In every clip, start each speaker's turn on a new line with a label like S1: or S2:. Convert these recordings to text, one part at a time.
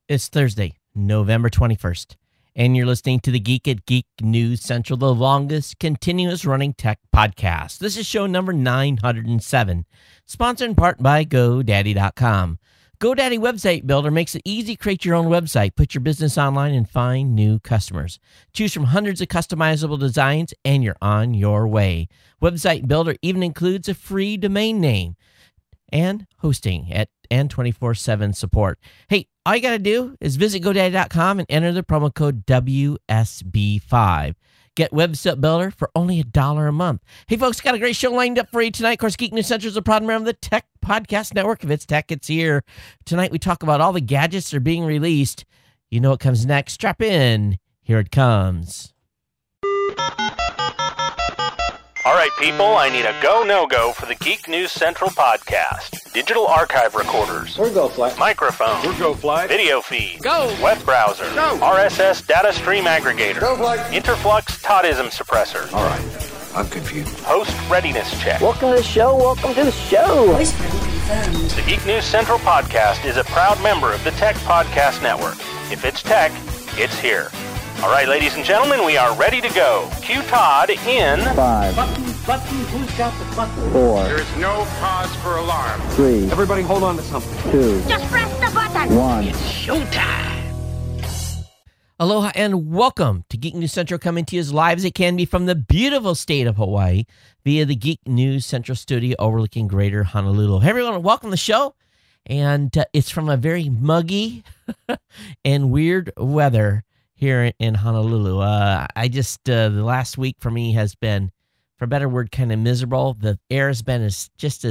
S1: It's Thursday, November 21st, and you're listening to the Geek at Geek News Central, the longest continuous running tech podcast. This is show number 907, sponsored in part by GoDaddy.com. GoDaddy Website Builder makes it easy to create your own website, put your business online, and find new customers. Choose from hundreds of customizable designs, and you're on your way. Website Builder even includes a free domain name and hosting and 24/7 support. Hey, all you got to do is visit GoDaddy.com and enter the promo code WSB5. Get Website Builder for only $1 a month. Hey, folks, got a great show lined up for you tonight. Of course, Geek News Central is a proud member of the Tech Podcast Network. If it's tech, it's here. Tonight, we talk about all the gadgets that are being released. You know what comes next. Strap in. Here it comes.
S2: All right, people, I need a go, no-go for the Geek News Central podcast. Digital archive recorders.
S3: We're go fly.
S2: Microphone.
S3: We're go fly.
S2: Video feed.
S3: Go.
S2: Web browser.
S3: Go.
S2: RSS data stream aggregator.
S3: Go fly.
S2: Interflux Toddism suppressor.
S3: All right, I'm confused.
S2: Host readiness check.
S4: Welcome to the show. Welcome to the show.
S5: Voice print confirmed.
S2: The Geek News Central podcast is a proud member of the Tech Podcast Network. If it's tech, it's here. All right, ladies and gentlemen, we are ready to go. Cue Todd in
S4: 5,
S6: Button, who's got the button?
S4: 4,
S3: There is no cause for alarm.
S4: 3,
S3: Everybody hold on to something.
S4: 2,
S5: Just press the button.
S4: 1.
S1: Aloha and welcome to Geek News Central, coming to you as live as it can be from the beautiful state of Hawaii via the Geek News Central studio overlooking Greater Honolulu. Hey, everyone, welcome to the show. And it's from a very muggy and weird weather here in Honolulu. The last week for me has been, for a better word, kind of miserable. The air has been as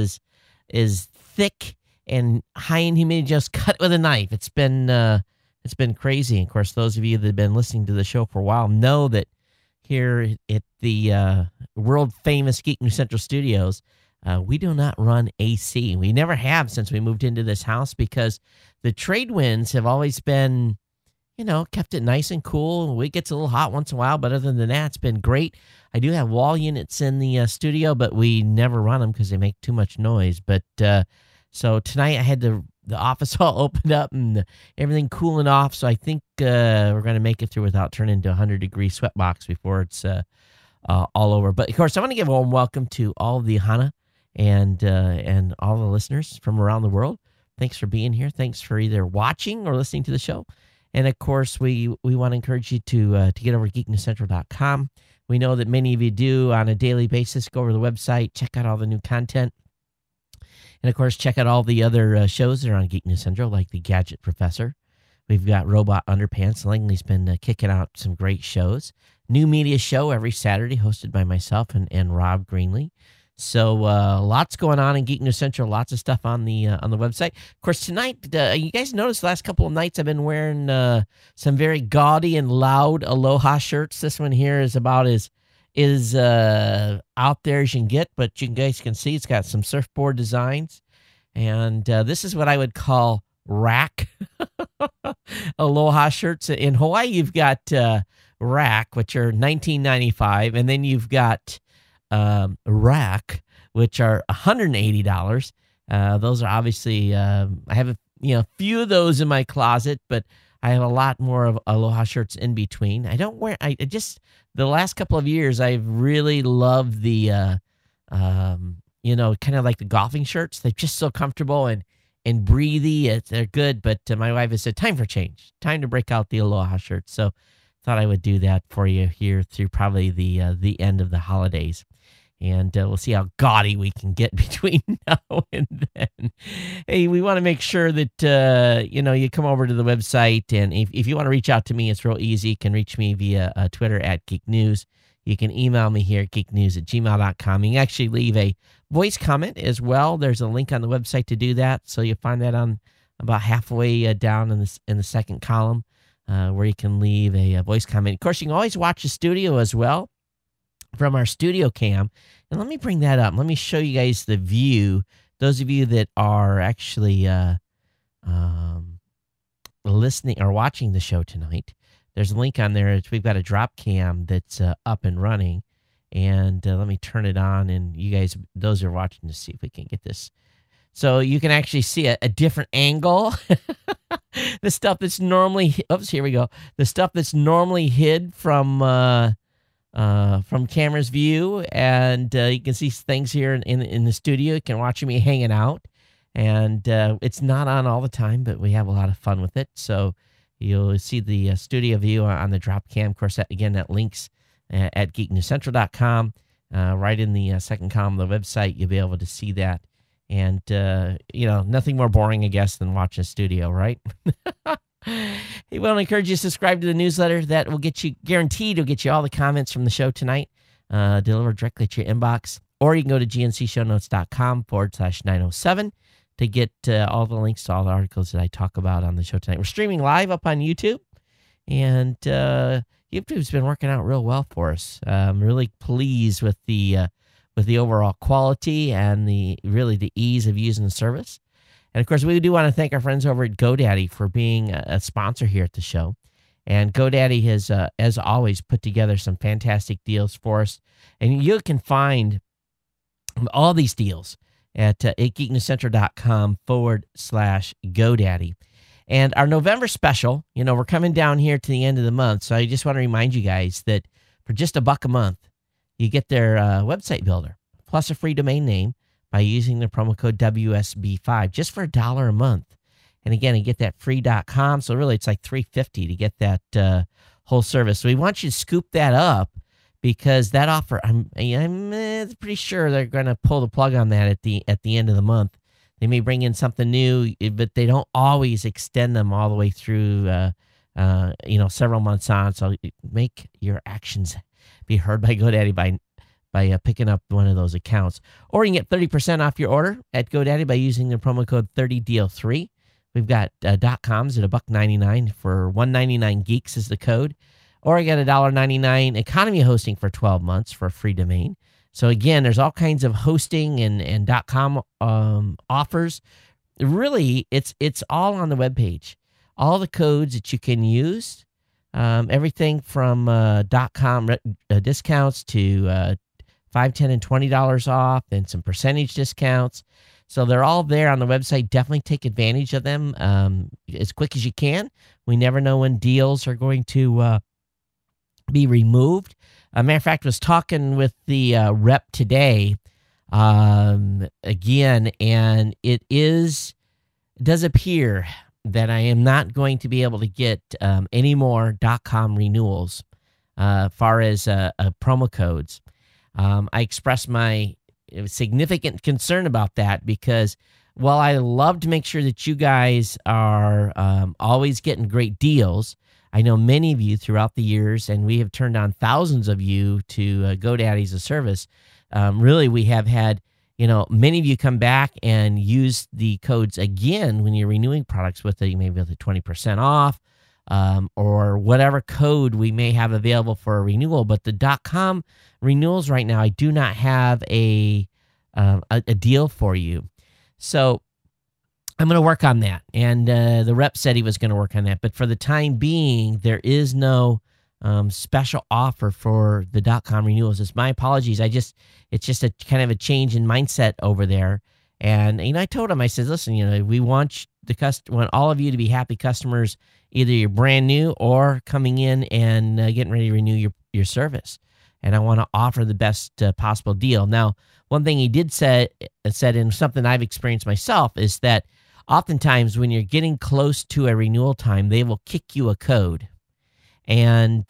S1: thick and high in humidity, just cut with a knife. It's been crazy. Of course, those of you that have been listening to the show for a while know that here at the world famous Geek News Central Studios, we do not run AC. We never have since we moved into this house because the trade winds have always been, kept it nice and cool. It gets a little hot once in a while, but other than that, it's been great. I do have wall units in the studio, but we never run them because they make too much noise. But so tonight I had the office all opened up and everything cooling off. So I think we're going to make it through without turning into a 100-degree sweatbox before it's all over. But of course, I want to give a warm welcome to all of the Hana and all the listeners from around the world. Thanks for being here. Thanks for either watching or listening to the show. And of course, we want to encourage you to get over to geeknewscentral.com. We know that many of you do on a daily basis. Go over to the website, check out all the new content. And of course, check out all the other shows that are on Geek News Central, like the Gadget Professor. We've got Robot Underpants. Langley's been kicking out some great shows. New Media Show every Saturday, hosted by myself and Rob Greenlee. So lots going on in Geek News Central. Lots of stuff on the website. Of course, tonight, you guys noticed the last couple of nights I've been wearing some very gaudy and loud Aloha shirts. This one here is about as out there as you can get, but you guys can see it's got some surfboard designs. And this is what I would call rack Aloha shirts. In Hawaii, you've got rack, which are $19.95, and then you've got rack, which are $180. Those are obviously, I have a few of those in my closet, but I have a lot more of Aloha shirts in between. I don't wear, I just, the last couple of years, I've really loved the, kind of like the golfing shirts. They're just so comfortable and breathy. They're good, but my wife has said, time for change, time to break out the Aloha shirts. So thought I would do that for you here through probably the end of the holidays. And we'll see how gaudy we can get between now and then. Hey, we want to make sure that, you come over to the website. And if you want to reach out to me, it's real easy. You can reach me via Twitter at Geek News. You can email me here at geeknews@gmail.com. You can actually leave a voice comment as well. There's a link on the website to do that. So you'll find that on about halfway down in the second column where you can leave a voice comment. Of course, you can always watch the studio as well from our studio cam. And let me bring that up. Let me show you guys the view. Those of you that are actually listening or watching the show tonight, there's a link on there. We've got a drop cam that's up and running. And let me turn it on. And you guys, those are watching, to see if we can get this. So you can actually see a different angle the stuff that's normally, oops, here we go. The stuff that's normally hid from camera's view, and you can see things here in the studio. You can watch me hanging out, and it's not on all the time, but we have a lot of fun with it. So you'll see the studio view on the drop cam. Of course, that links at geeknewscentral.com. Right in the second column of the website, you'll be able to see that. And, nothing more boring, I guess, than watching a studio, right? We want to encourage you to subscribe to the newsletter. That will get you, guaranteed, will get you all the comments from the show tonight delivered directly to your inbox. Or you can go to gncshownotes.com/907 to get all the links to all the articles that I talk about on the show tonight. We're streaming live up on YouTube, and YouTube's been working out real well for us. I'm really pleased with the overall quality and the ease of using the service. And of course, we do want to thank our friends over at GoDaddy for being a sponsor here at the show. And GoDaddy has, as always, put together some fantastic deals for us. And you can find all these deals at geeknewscentral.com/GoDaddy. And our November special, we're coming down here to the end of the month. So I just want to remind you guys that for just $1 a month, you get their website builder plus a free domain name by using the promo code WSB5 just for $1 a month. And again, you get that free.com. So really, it's like $3.50 to get that whole service. So we want you to scoop that up because that offer, I'm pretty sure they're going to pull the plug on that at the end of the month. They may bring in something new, but they don't always extend them all the way through, several months on. So make your actions be heard by GoDaddy by picking up one of those accounts. Or you can get 30% off your order at GoDaddy by using the promo code 30deal3. We've got .coms at $1.99 for $1.99 geeks is the code. Or you get $1.99 economy hosting for 12 months for a free domain. So again, there's all kinds of hosting and .com offers. Really, it's all on the webpage. All the codes that you can use, everything from .com discounts to $5, $10, and $20 off, and some percentage discounts. So they're all there on the website. Definitely take advantage of them as quick as you can. We never know when deals are going to be removed. A matter of fact, I was talking with the rep today again, and it does appear that I am not going to be able to get any more .com renewals far as promo codes. I expressed my significant concern about that because while I love to make sure that you guys are always getting great deals, I know many of you throughout the years, and we have turned on thousands of you to GoDaddy as a service. Really, we have had, many of you come back and use the codes again when you're renewing products with maybe with a 20% off or whatever code we may have available for a renewal. But the .com renewals right now, I do not have a deal for you. So I'm going to work on that. And the rep said he was going to work on that. But for the time being, there is no special offer for the .com renewals. It's my apologies. It's just a kind of a change in mindset over there. And I told him, I said, listen, we want want all of you to be happy customers. Either you're brand new or coming in and getting ready to renew your service. And I want to offer the best possible deal. Now, one thing he did said, and something I've experienced myself, is that oftentimes when you're getting close to a renewal time, they will kick you a code. And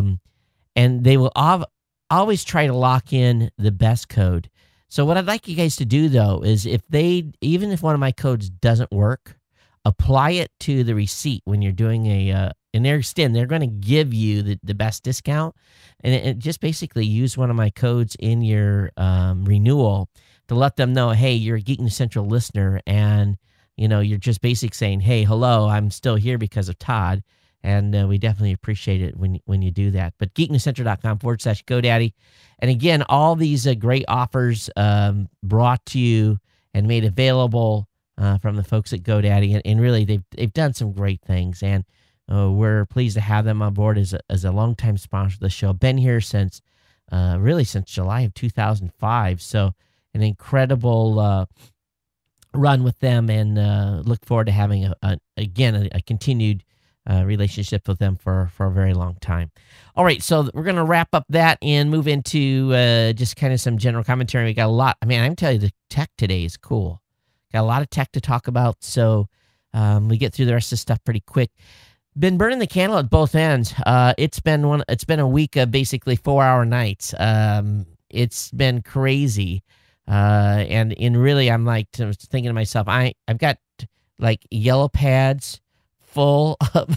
S1: they will always try to lock in the best code. So what I'd like you guys to do, though, is even if one of my codes doesn't work, apply it to the receipt when you're doing they're going to give you the best discount. And it just basically use one of my codes in your renewal to let them know, hey, you're a Geek News Central listener, and you're just basically saying, hey, hello, I'm still here because of Todd. And we definitely appreciate it when you do that. But geeknewscentral.com/GoDaddy. And again, all these great offers brought to you and made available from the folks at GoDaddy. And really, they've done some great things. And we're pleased to have them on board as a longtime sponsor of the show. Been here since July of 2005. So an incredible run with them, and look forward to having a continued relationship with them for a very long time. All right, so we're going to wrap up that and move into just kind of some general commentary. We got a lot. I mean, I'm telling you, the tech today is cool. Got a lot of tech to talk about, so we get through the rest of the stuff pretty quick. Been burning the candle at both ends. It's been a week of basically 4-hour nights. It's been crazy, and really, I'm like thinking to myself, I've got like yellow pads full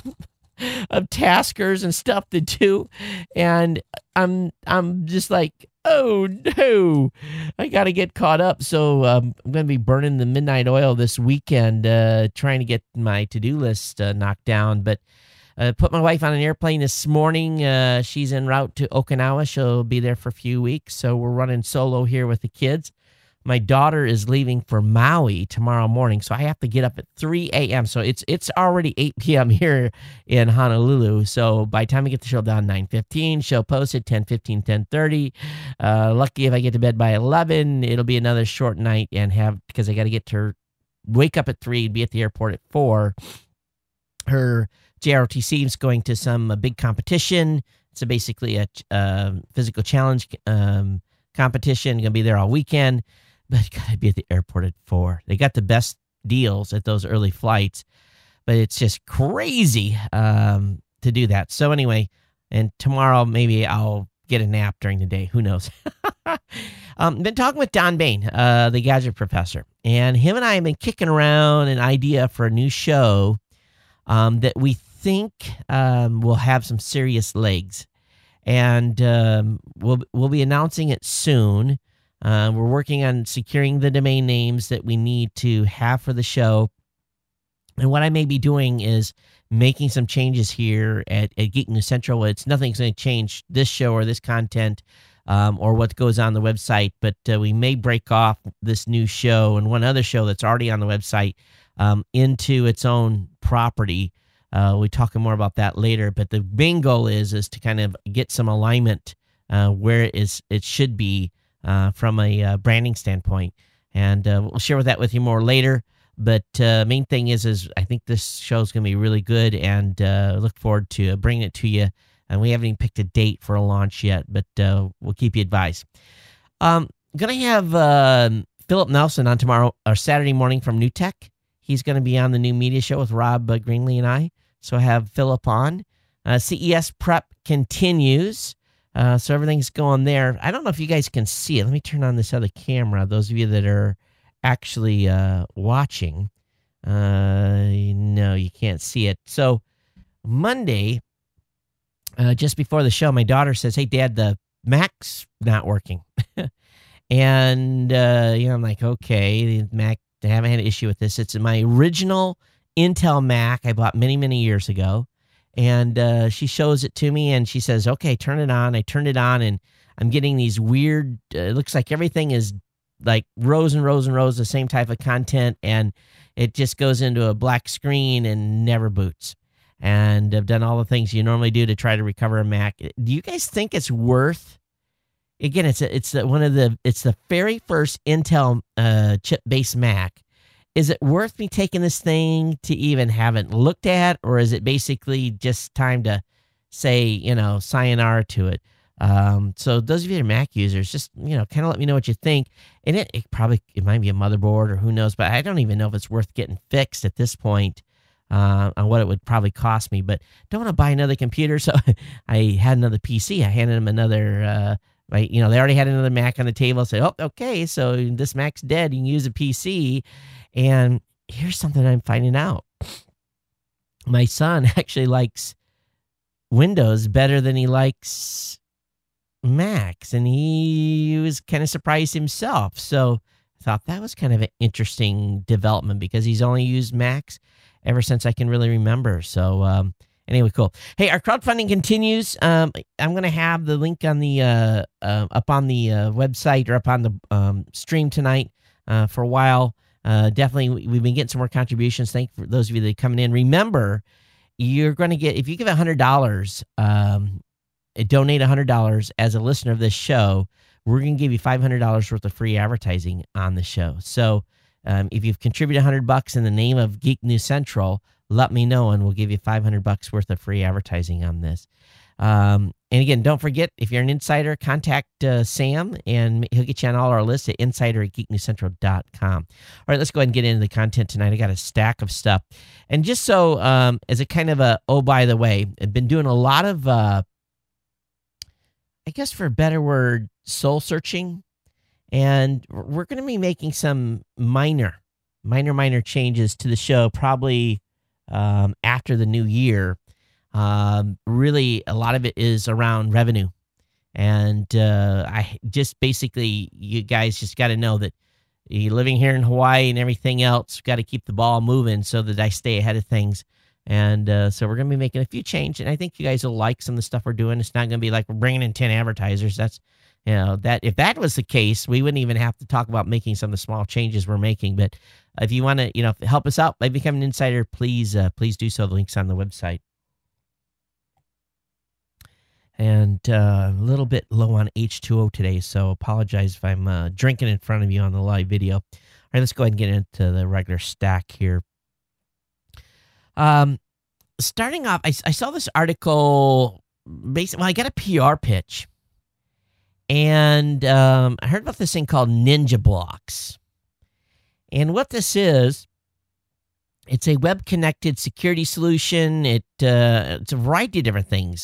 S1: of taskers and stuff to do, and I'm just like, oh no, I got to get caught up. So I'm going to be burning the midnight oil this weekend, trying to get my to-do list knocked down. But put my wife on an airplane this morning. She's en route to Okinawa. She'll be there for a few weeks. So we're running solo here with the kids. My daughter is leaving for Maui tomorrow morning, so I have to get up at 3 a.m. So it's already 8 p.m. here in Honolulu. So by the time I get the show down 9:15, she'll post at 10:15, 10:30. Lucky if I get to bed by 11, it'll be another short night because I got to wake up at 3, be at the airport at 4. Her JROTC is going to some big competition. It's basically a physical challenge competition. Going to be there all weekend. But got to be at the airport at 4. They got the best deals at those early flights, but it's just crazy to do that. So anyway, and tomorrow maybe I'll get a nap during the day. Who knows? Been talking with Don Bain, the Gadget Professor, and him and I have been kicking around an idea for a new show that we think will have some serious legs, and we'll be announcing it soon. We're working on securing the domain names that we need to have for the show. And what I may be doing is making some changes here at Geek News Central. Nothing's going to change this show or this content or what goes on the website, but we may break off this new show and one other show that's already on the website into its own property. We'll be talking more about that later, but the main goal is to kind of get some alignment where it should be from a branding standpoint, and we'll share that with you more later. But main thing is I think this show is going to be really good, and look forward to bringing it to you. And we haven't even picked a date for a launch yet, but we'll keep you advised. Going to have Philip Nelson on tomorrow or Saturday morning from New Tech. He's going to be on the New Media Show with Rob Greenlee and I. So I have Philip on. CES prep continues. So everything's going there. I don't know if you guys can see it. Let me turn on this other camera. Those of you that are actually watching, no, you can't see it. So Monday, just before the show, my daughter says, "Hey, Dad, the Mac's not working." And I'm like, okay, the Mac, I haven't had an issue with this. It's my original Intel Mac I bought many, many years ago. And she shows it to me and she says, okay, turn it on. I turned it on and I'm getting these weird, it looks like everything is like rows and rows and rows, the same type of content. And it just goes into a black screen and never boots. And I've done all the things you normally do to try to recover a Mac. Do you guys think it's worth, again, it's the very first Intel chip-based Mac. Is it worth me taking this thing to even have it looked at, or is it basically just time to say, sayonara to it? So those of you that are Mac users, just, kind of let me know what you think. And it might be a motherboard or who knows, but I don't even know if it's worth getting fixed at this point on what it would probably cost me. But don't want to buy another computer. So I had another PC. I handed them another, they already had another Mac on the table. I said, oh, okay, so this Mac's dead. You can use a PC. And here's something I'm finding out. My son actually likes Windows better than he likes Macs, and he was kind of surprised himself. So I thought that was kind of an interesting development because he's only used Macs ever since I can really remember. So anyway, cool. Hey, our crowdfunding continues. I'm going to have the link on the up on the website or up on the stream tonight for a while. Definitely, we've been getting some more contributions. Thank you for those of you that are coming in. Remember, you're going to get, if you give $100, donate $100 as a listener of this show, we're going to give you $500 worth of free advertising on the show. So If you've contributed $100 in the name of Geek News Central, let me know, and we'll give you $500 worth of free advertising on this. And again, don't forget, if you're an insider, contact Sam, and he'll get you on all our lists at insider@geeknewscentral.com. All right, let's go ahead and get into the content tonight. I got a stack of stuff. And just so, as a kind of a, oh, by the way, I've been doing a lot of, I guess for a better word, soul searching. And we're going to be making some minor changes to the show, probably after the new year. Really, a lot of it is around revenue. And I just basically, you guys just got to know that you're living here in Hawaii and everything else, got to keep the ball moving so that I stay ahead of things. And so we're going to be making a few changes. And I think you guys will like some of the stuff we're doing. It's not going to be like we're bringing in 10 advertisers. That's, that if that was the case, we wouldn't even have to talk about making some of the small changes we're making. But if you want to, help us out by becoming an insider, please do so. The link's on the website. And a little bit low on H2O today, so apologize if I'm drinking in front of you on the live video. All right, let's go ahead and get into the regular stack here. Starting off, I saw this article. Basically, I got a PR pitch, and I heard about this thing called Ninja Blocks. And what this is, it's a web-connected security solution. It's a variety of different things.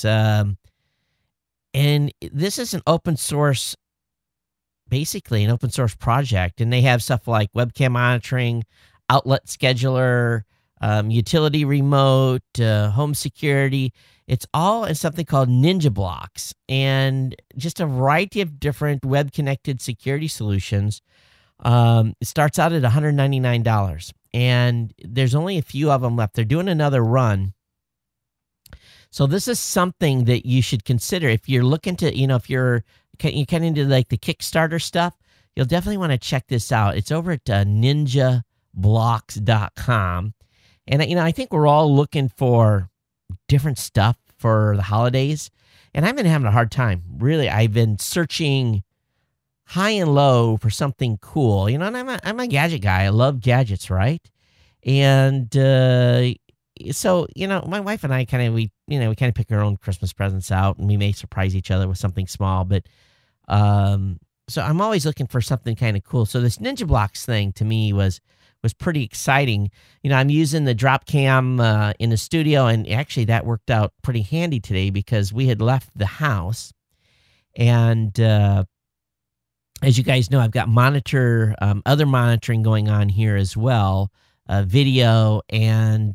S1: And this is an open source, basically an open source project. And they have stuff like webcam monitoring, outlet scheduler, utility remote, home security. It's all in something called Ninja Blocks, and just a variety of different web-connected security solutions. It starts out at $199, and there's only a few of them left. They're doing another run. So this is something that you should consider if you're looking to, if you're kind of into like the Kickstarter stuff, you'll definitely want to check this out. It's over at ninjablocks.com. And, I think we're all looking for different stuff for the holidays. And I've been having a hard time. Really, I've been searching high and low for something cool. And I'm a gadget guy. I love gadgets, right? And so, my wife and I we kind of pick our own Christmas presents out, and we may surprise each other with something small. But so I'm always looking for something kind of cool. So this Ninja Blocks thing to me was pretty exciting. I'm using the drop cam in the studio, and actually that worked out pretty handy today because we had left the house. And as you guys know, I've got other monitoring going on here as well. Video and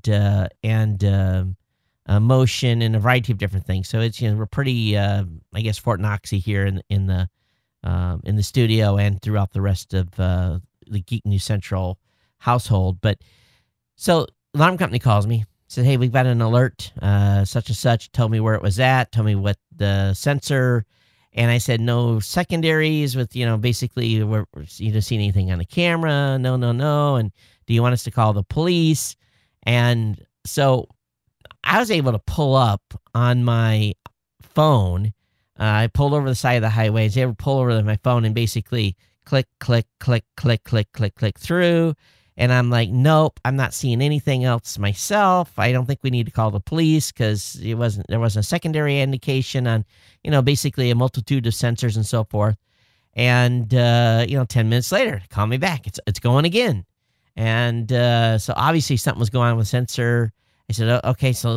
S1: motion and a variety of different things. So it's we're pretty I guess Fort Knoxy here in the studio and throughout the rest of the Geek News Central household. But so alarm company calls me, said, "Hey, we've got an alert, such and such." Told me where it was at. Told me what the sensor. And I said, no secondaries with, basically, where you don't see anything on the camera. No. And do you want us to call the police? And so I was able to pull up on my phone. I pulled over the side of the highway. I was able to pull over my phone and basically click through. And I'm like, nope, I'm not seeing anything else myself. I don't think we need to call the police because there wasn't a secondary indication on, basically a multitude of sensors and so forth. And 10 minutes later, call me back. It's going again. And so obviously something was going on with the sensor. I said, okay, so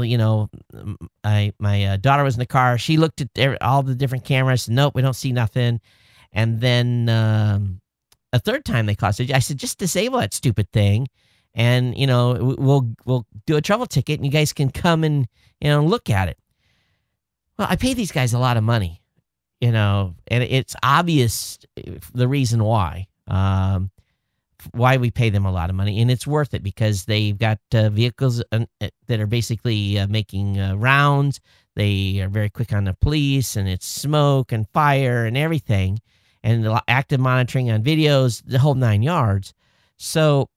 S1: my daughter was in the car. She looked at all the different cameras. Nope, we don't see nothing. And then a third time they called. I said, just disable that stupid thing, and we'll do a trouble ticket, and you guys can come and look at it. Well, I pay these guys a lot of money, and it's obvious the reason why we pay them a lot of money, and it's worth it because they've got vehicles that are basically making rounds. They are very quick on the police, and it's smoke and fire and everything. And active monitoring on videos, the whole 9 yards. So,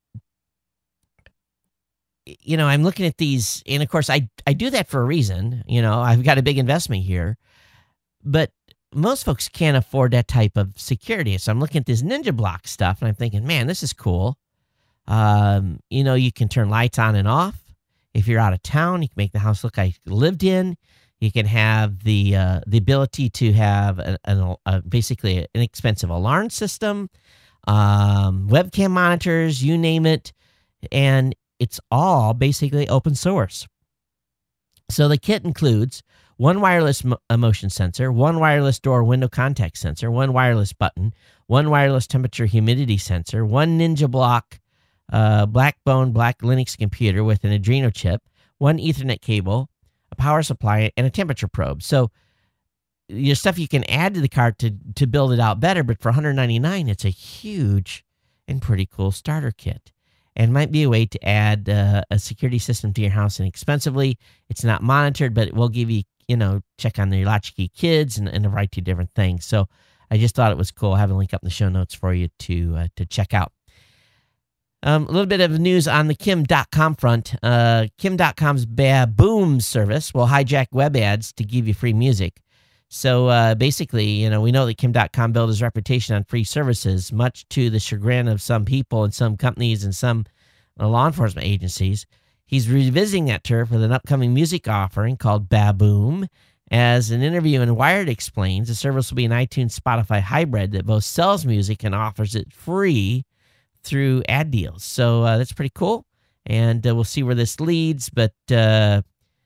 S1: I'm looking at these, and of course, I do that for a reason. I've got a big investment here, but most folks can't afford that type of security. So I'm looking at this Ninja Block stuff, and I'm thinking, man, this is cool. You can turn lights on and off. If you're out of town, you can make the house look like you lived in. You can have the ability to have basically an inexpensive alarm system, webcam monitors, you name it, and it's all basically open source. So the kit includes one wireless motion sensor, one wireless door window contact sensor, one wireless button, one wireless temperature humidity sensor, one Ninja Block Blackbone Black Linux computer with an Adreno chip, one Ethernet cable, a power supply, and a temperature probe. So your stuff you can add to the cart to build it out better, but for $199, it's a huge and pretty cool starter kit. And might be a way to add a security system to your house inexpensively. It's not monitored, but it will give you, check on your latchkey kids and a variety of different things. So I just thought it was cool. I have a link up in the show notes for you to check out. A little bit of news on the Kim.com front. Kim.com's Baboom service will hijack web ads to give you free music. So basically, we know that Kim.com built his reputation on free services, much to the chagrin of some people and some companies and some law enforcement agencies. He's revisiting that turf with an upcoming music offering called Baboom. As an interview in Wired explains, the service will be an iTunes Spotify hybrid that both sells music and offers it free through ad deals. So that's pretty cool. And we'll see where this leads, but no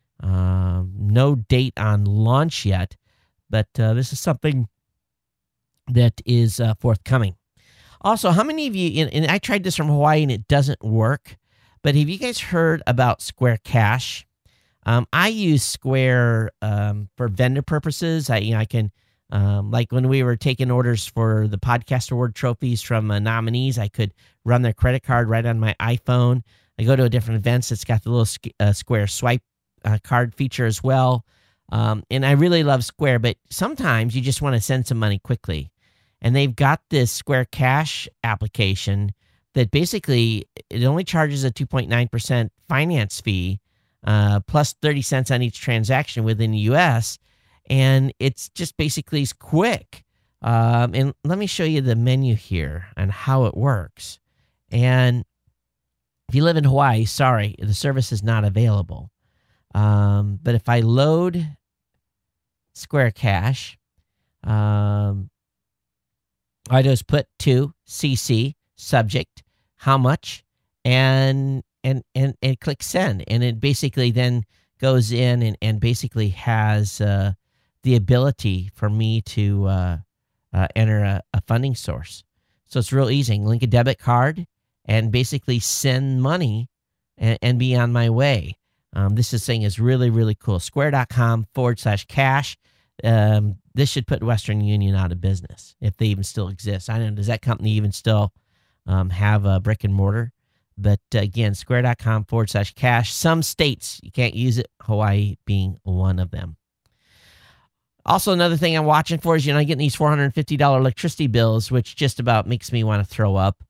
S1: date on launch yet. But this is something that is forthcoming. Also, how many of you, and I tried this from Hawaii and it doesn't work, but have you guys heard about Square Cash? I use Square for vendor purposes. I can, like when we were taking orders for the podcast award trophies from nominees, I could run their credit card right on my iPhone. I go to a different events. It's got the little Square swipe card feature as well. And I really love Square, but sometimes you just want to send some money quickly. And they've got this Square Cash application that basically it only charges a 2.9% finance fee, plus 30 cents on each transaction within the U.S., and it's just basically quick. And let me show you the menu here and how it works. And if you live in Hawaii, sorry, the service is not available. But if I load Square Cash, I just put to CC subject how much and click send, and it basically then goes in and basically has the ability for me to enter a funding source. So it's real easy. Link a debit card and basically send money and be on my way. This thing is really, really cool. Square.com/cash. This should put Western Union out of business if they even still exist. I don't know. Does that company even still have a brick and mortar? But again, Square.com/cash. Some states you can't use it, Hawaii being one of them. Also, another thing I'm watching for is, getting these $450 electricity bills, which just about makes me want to throw up.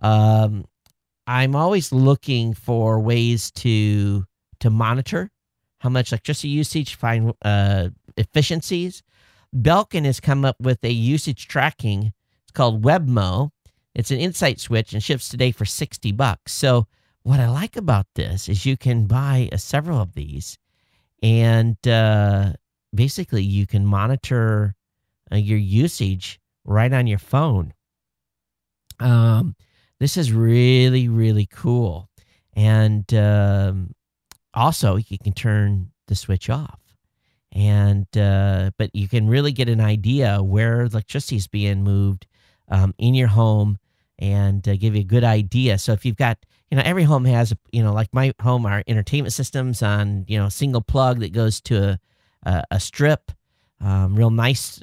S1: I'm always looking for ways to monitor how much electricity usage, find efficiencies. Belkin has come up with a usage tracking. It's called Webmo. It's an Insight switch and ships today for $60. So what I like about this is you can buy several of these, and basically you can monitor your usage right on your phone. This is really, really cool. And also you can turn the switch off. And but you can really get an idea where electricity is being moved in your home, and give you a good idea. So if you've got, every home has, like my home, our entertainment systems on, single plug that goes to a strip, real nice,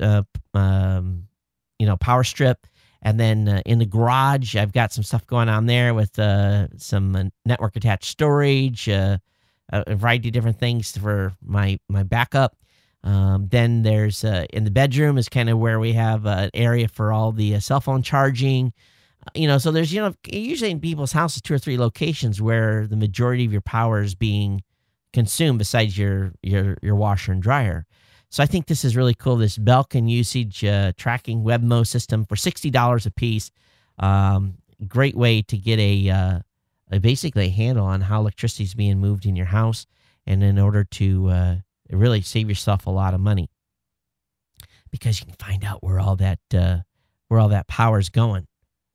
S1: power strip. And then in the garage, I've got some stuff going on there with some network attached storage, a variety of different things for my backup. Then there's in the bedroom is kind of where we have an area for all the cell phone charging. So there's, usually in people's houses, 2 or 3 locations where the majority of your power is being consumed besides your washer and dryer. So I think this is really cool. This Belkin usage tracking Webmo system for $60 a piece. Great way to get a basically a handle on how electricity is being moved in your house, and in order to really save yourself a lot of money, because you can find out where all that power is going.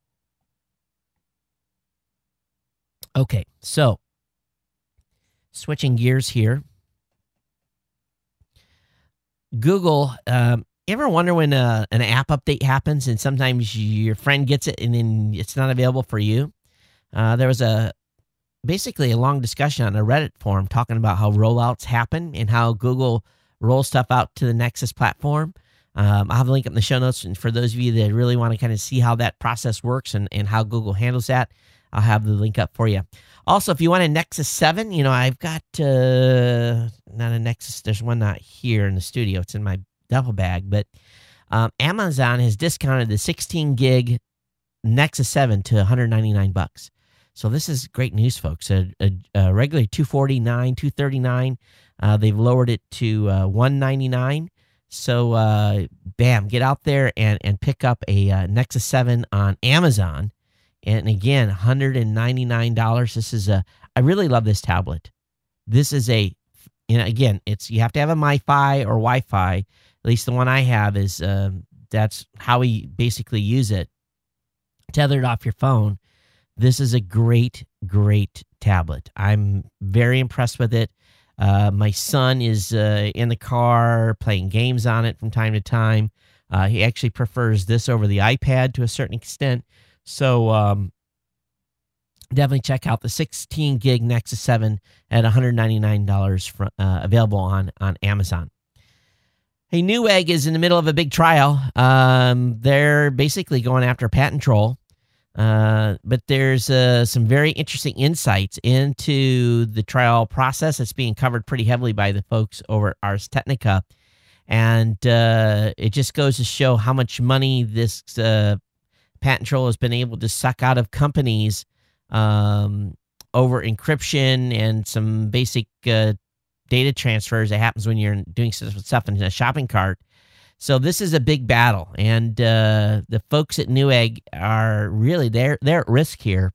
S1: Okay, so switching gears here. Google, you ever wonder when an app update happens and sometimes your friend gets it and then it's not available for you? There was basically a long discussion on a Reddit forum talking about how rollouts happen and how Google rolls stuff out to the Nexus platform. I'll have a link up in the show notes, and for those of you that really want to kind of see how that process works and how Google handles that, I'll have the link up for you. Also, if you want a Nexus 7, I've got not a Nexus. There's one not here in the studio. It's in my duffel bag. But Amazon has discounted the 16 gig Nexus 7 to $199. So this is great news, folks. A regular $249, $239. They've lowered it to $199. So bam, get out there and pick up a Nexus 7 on Amazon. And again, $199. This is I really love this tablet. This is again, you have to have a MiFi or Wi-Fi. At least the one I have is, that's how we basically use it. Tethered off your phone. This is a great, great tablet. I'm very impressed with it. My son is in the car playing games on it from time to time. He actually prefers this over the iPad to a certain extent. So definitely check out the 16 gig Nexus 7 at $199 available on Amazon. Hey, Newegg is in the middle of a big trial. They're basically going after patent troll. But there's some very interesting insights into the trial process that's being covered pretty heavily by the folks over at Ars Technica. And it just goes to show how much money this patent troll has been able to suck out of companies over encryption and some basic data transfers that happens when you're doing stuff in a shopping cart. So this is a big battle, and the folks at Newegg are really they're at risk here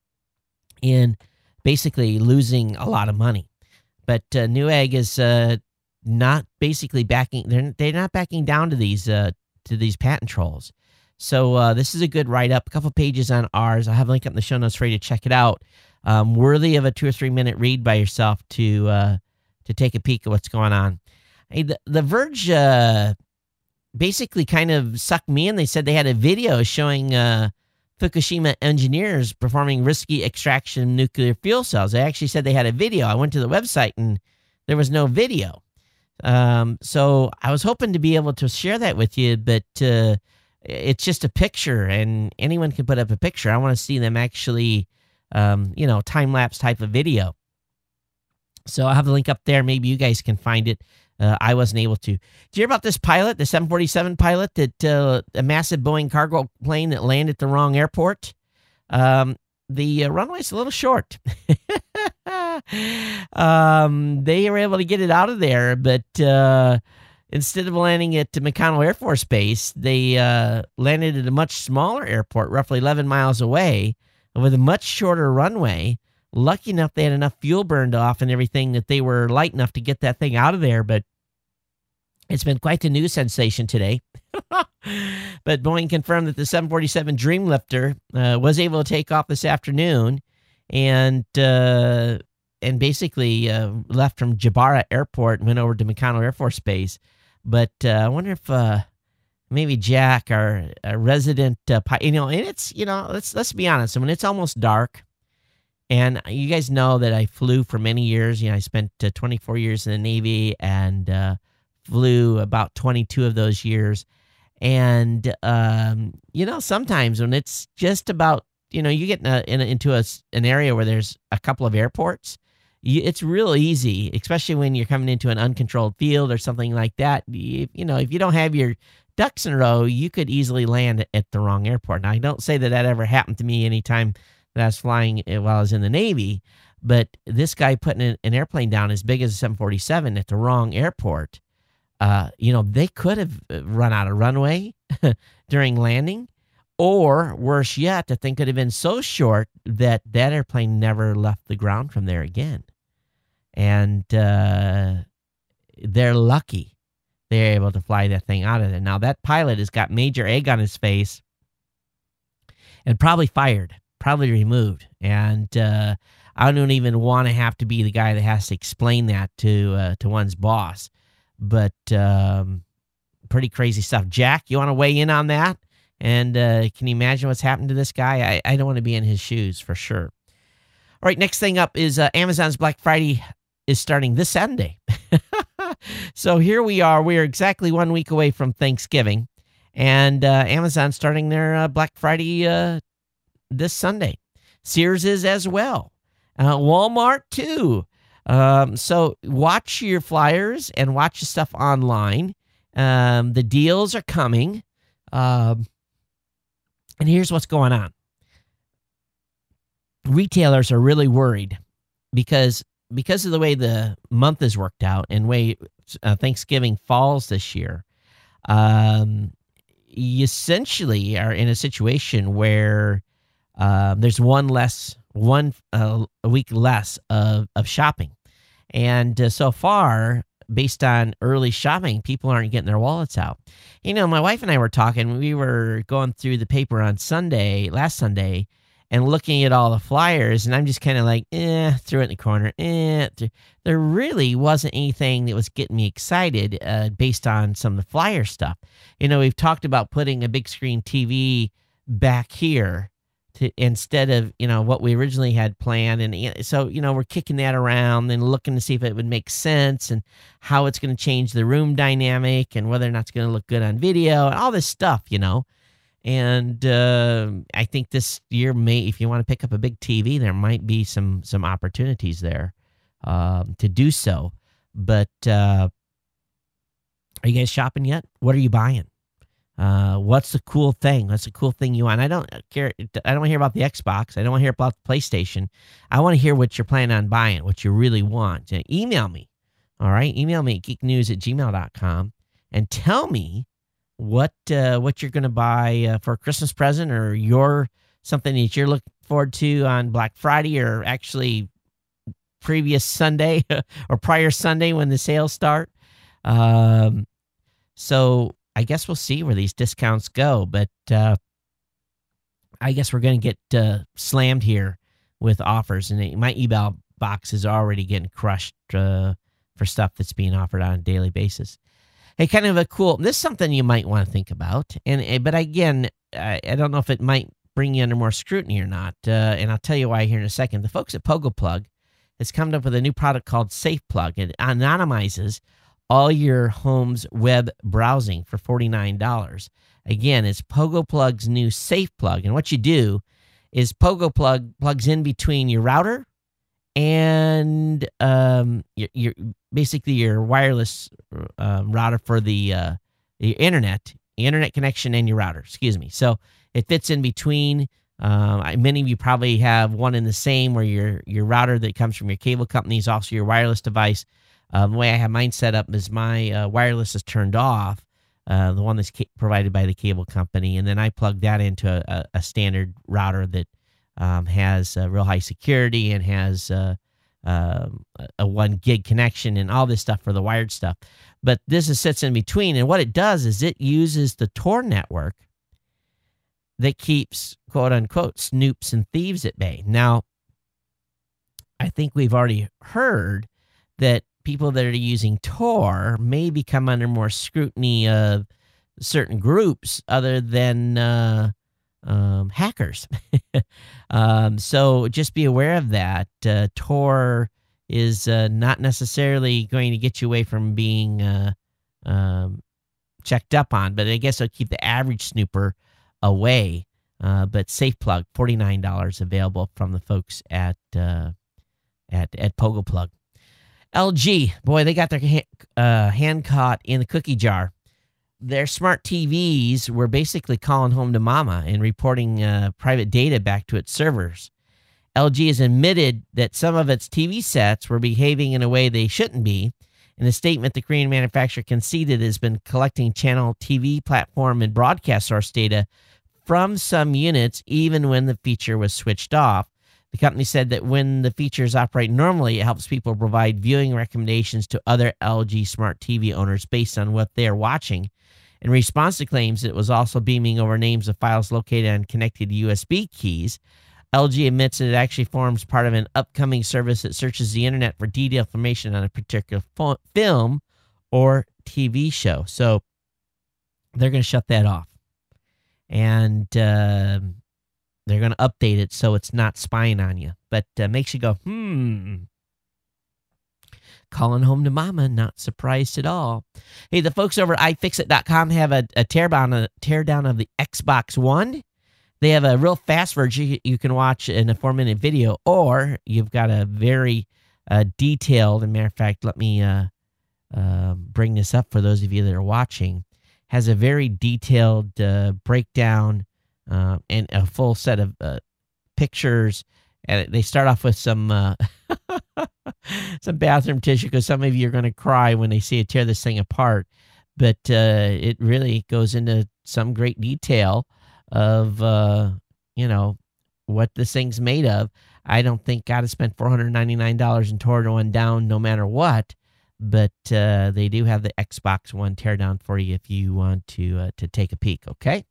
S1: in basically losing a lot of money. But Newegg is not basically backing; they're not backing down to these patent trolls. So this is a good write-up. A couple pages on ours. I'll have a link up in the show notes for you to check it out. Worthy of a 2 or 3 minute read by yourself to take a peek at what's going on. Hey, the Verge basically kind of sucked me in. They said they had a video showing Fukushima engineers performing risky extraction of nuclear fuel cells. They actually said they had a video. I went to the website and there was no video. So I was hoping to be able to share that with you, but it's just a picture, and anyone can put up a picture. I want to see them actually, time-lapse type of video. So I'll have the link up there. Maybe you guys can find it. I wasn't able to. Did you hear about this pilot, the 747 pilot, that a massive Boeing cargo plane that landed at the wrong airport? The runway's a little short. They were able to get it out of there, but instead of landing at McConnell Air Force Base, they landed at a much smaller airport, roughly 11 miles away, with a much shorter runway. Lucky enough they had enough fuel burned off and everything that they were light enough to get that thing out of there, but it's been quite the news sensation today. But Boeing confirmed that the 747 Dreamlifter was able to take off this afternoon and basically left from Jabara Airport and went over to McConnell Air Force Base. But I wonder if maybe Jack, our resident pilot, and it's, let's be honest. I mean, it's almost dark. And you guys know that I flew for many years. I spent 24 years in the Navy and flew about 22 of those years. And, sometimes when it's just about, you get into an area where there's a couple of airports, it's real easy, especially when you're coming into an uncontrolled field or something like that. If you don't have your ducks in a row, you could easily land at the wrong airport. Now, I don't say that ever happened to me anytime that I was flying while I was in the Navy, but this guy putting an airplane down as big as a 747 at the wrong airport, they could have run out of runway during landing, Or worse yet, the thing could have been so short that that airplane never left the ground from there again. And they're lucky they're able to fly that thing out of there. Now, that pilot has got major egg on his face and probably fired, probably removed. And I don't even want to have to be the guy that has to explain that to one's boss. But pretty crazy stuff. Jack, you want to weigh in on that? And can you imagine what's happened to this guy? I don't want to be in his shoes for sure. All right, next thing up is Amazon's Black Friday is starting this Sunday. So here we are. We are exactly 1 week away from Thanksgiving. And Amazon's starting their Black Friday this Sunday. Sears is as well. Walmart too. So watch your flyers and watch the stuff online. The deals are coming. And here's what's going on. Retailers are really worried because of the way the month is worked out and way Thanksgiving falls this year. You essentially are in a situation where there's a week less of shopping. And so far, based on early shopping, people aren't getting their wallets out. You know, my wife and I were talking. We were going through the paper on last Sunday, and looking at all the flyers, and I'm just kind of like, threw it in the corner. There really wasn't anything that was getting me excited based on some of the flyer stuff. You know, we've talked about putting a big screen TV back here instead of, what we originally had planned. And so, we're kicking that around and looking to see if it would make sense and how it's going to change the room dynamic and whether or not it's going to look good on video and all this stuff, And I think this year if you want to pick up a big TV, there might be some opportunities there to do so. But are you guys shopping yet? What are you buying? What's the cool thing? What's the cool thing you want? I don't care. I don't want to hear about the Xbox. I don't want to hear about the PlayStation. I want to hear what you're planning on buying, what you really want. Email me. All right. Email me at geeknews@gmail.com and tell me what you're going to buy for a Christmas present or something that you're looking forward to on Black Friday or actually previous Sunday or prior Sunday when the sales start. So I guess we'll see where these discounts go, but I guess we're going to get slammed here with offers, and my email box is already getting crushed for stuff that's being offered on a daily basis. Hey, kind of this is something you might want to think about, but again, I don't know if it might bring you under more scrutiny or not, and I'll tell you why here in a second. The folks at PogoPlug has come up with a new product called SafePlug. It anonymizes all your home's web browsing for $49. Again, it's PogoPlug's new SafePlug. And what you do is PogoPlug plugs in between your router and your basically your wireless router for the internet connection and your router. Excuse me. So it fits in between. Many of you probably have one in the same where your router that comes from your cable company is also your wireless device. The way I have mine set up is my wireless is turned off, the one that's provided by the cable company, and then I plug that into a standard router that has real high security and has a 1 gig connection and all this stuff for the wired stuff. But this sits in between, and what it does is it uses the Tor network that keeps, quote-unquote, snoops and thieves at bay. Now, I think we've already heard that people that are using Tor may become under more scrutiny of certain groups other than hackers. So just be aware of that. Tor is not necessarily going to get you away from being checked up on, but I guess it'll keep the average snooper away. But SafePlug, $49 available from the folks at PogoPlug. LG, boy, they got their hand caught in the cookie jar. Their smart TVs were basically calling home to mama and reporting private data back to its servers. LG has admitted that some of its TV sets were behaving in a way they shouldn't be. In a statement, the Korean manufacturer conceded it has been collecting channel TV platform and broadcast source data from some units even when the feature was switched off. The company said that when the features operate normally, it helps people provide viewing recommendations to other LG Smart TV owners based on what they are watching. In response to claims that it was also beaming over names of files located on connected USB keys, LG admits that it actually forms part of an upcoming service that searches the internet for detailed information on a particular film or TV show. So they're going to shut that off. And they're going to update it so it's not spying on you. But makes you go, Calling home to mama, not surprised at all. Hey, the folks over at iFixit.com have a teardown of the Xbox One. They have a real fast version you can watch in a 4-minute video, or you've got a very detailed, as a matter of fact, let me bring this up for those of you that are watching, has a very detailed breakdown and a full set of pictures. And they start off with some some bathroom tissue because some of you are going to cry when they see it tear this thing apart. But it really goes into some great detail of, what this thing's made of. I don't think God has spent $499 and tore one down no matter what. But they do have the Xbox One teardown for you if you want to take a peek, okay?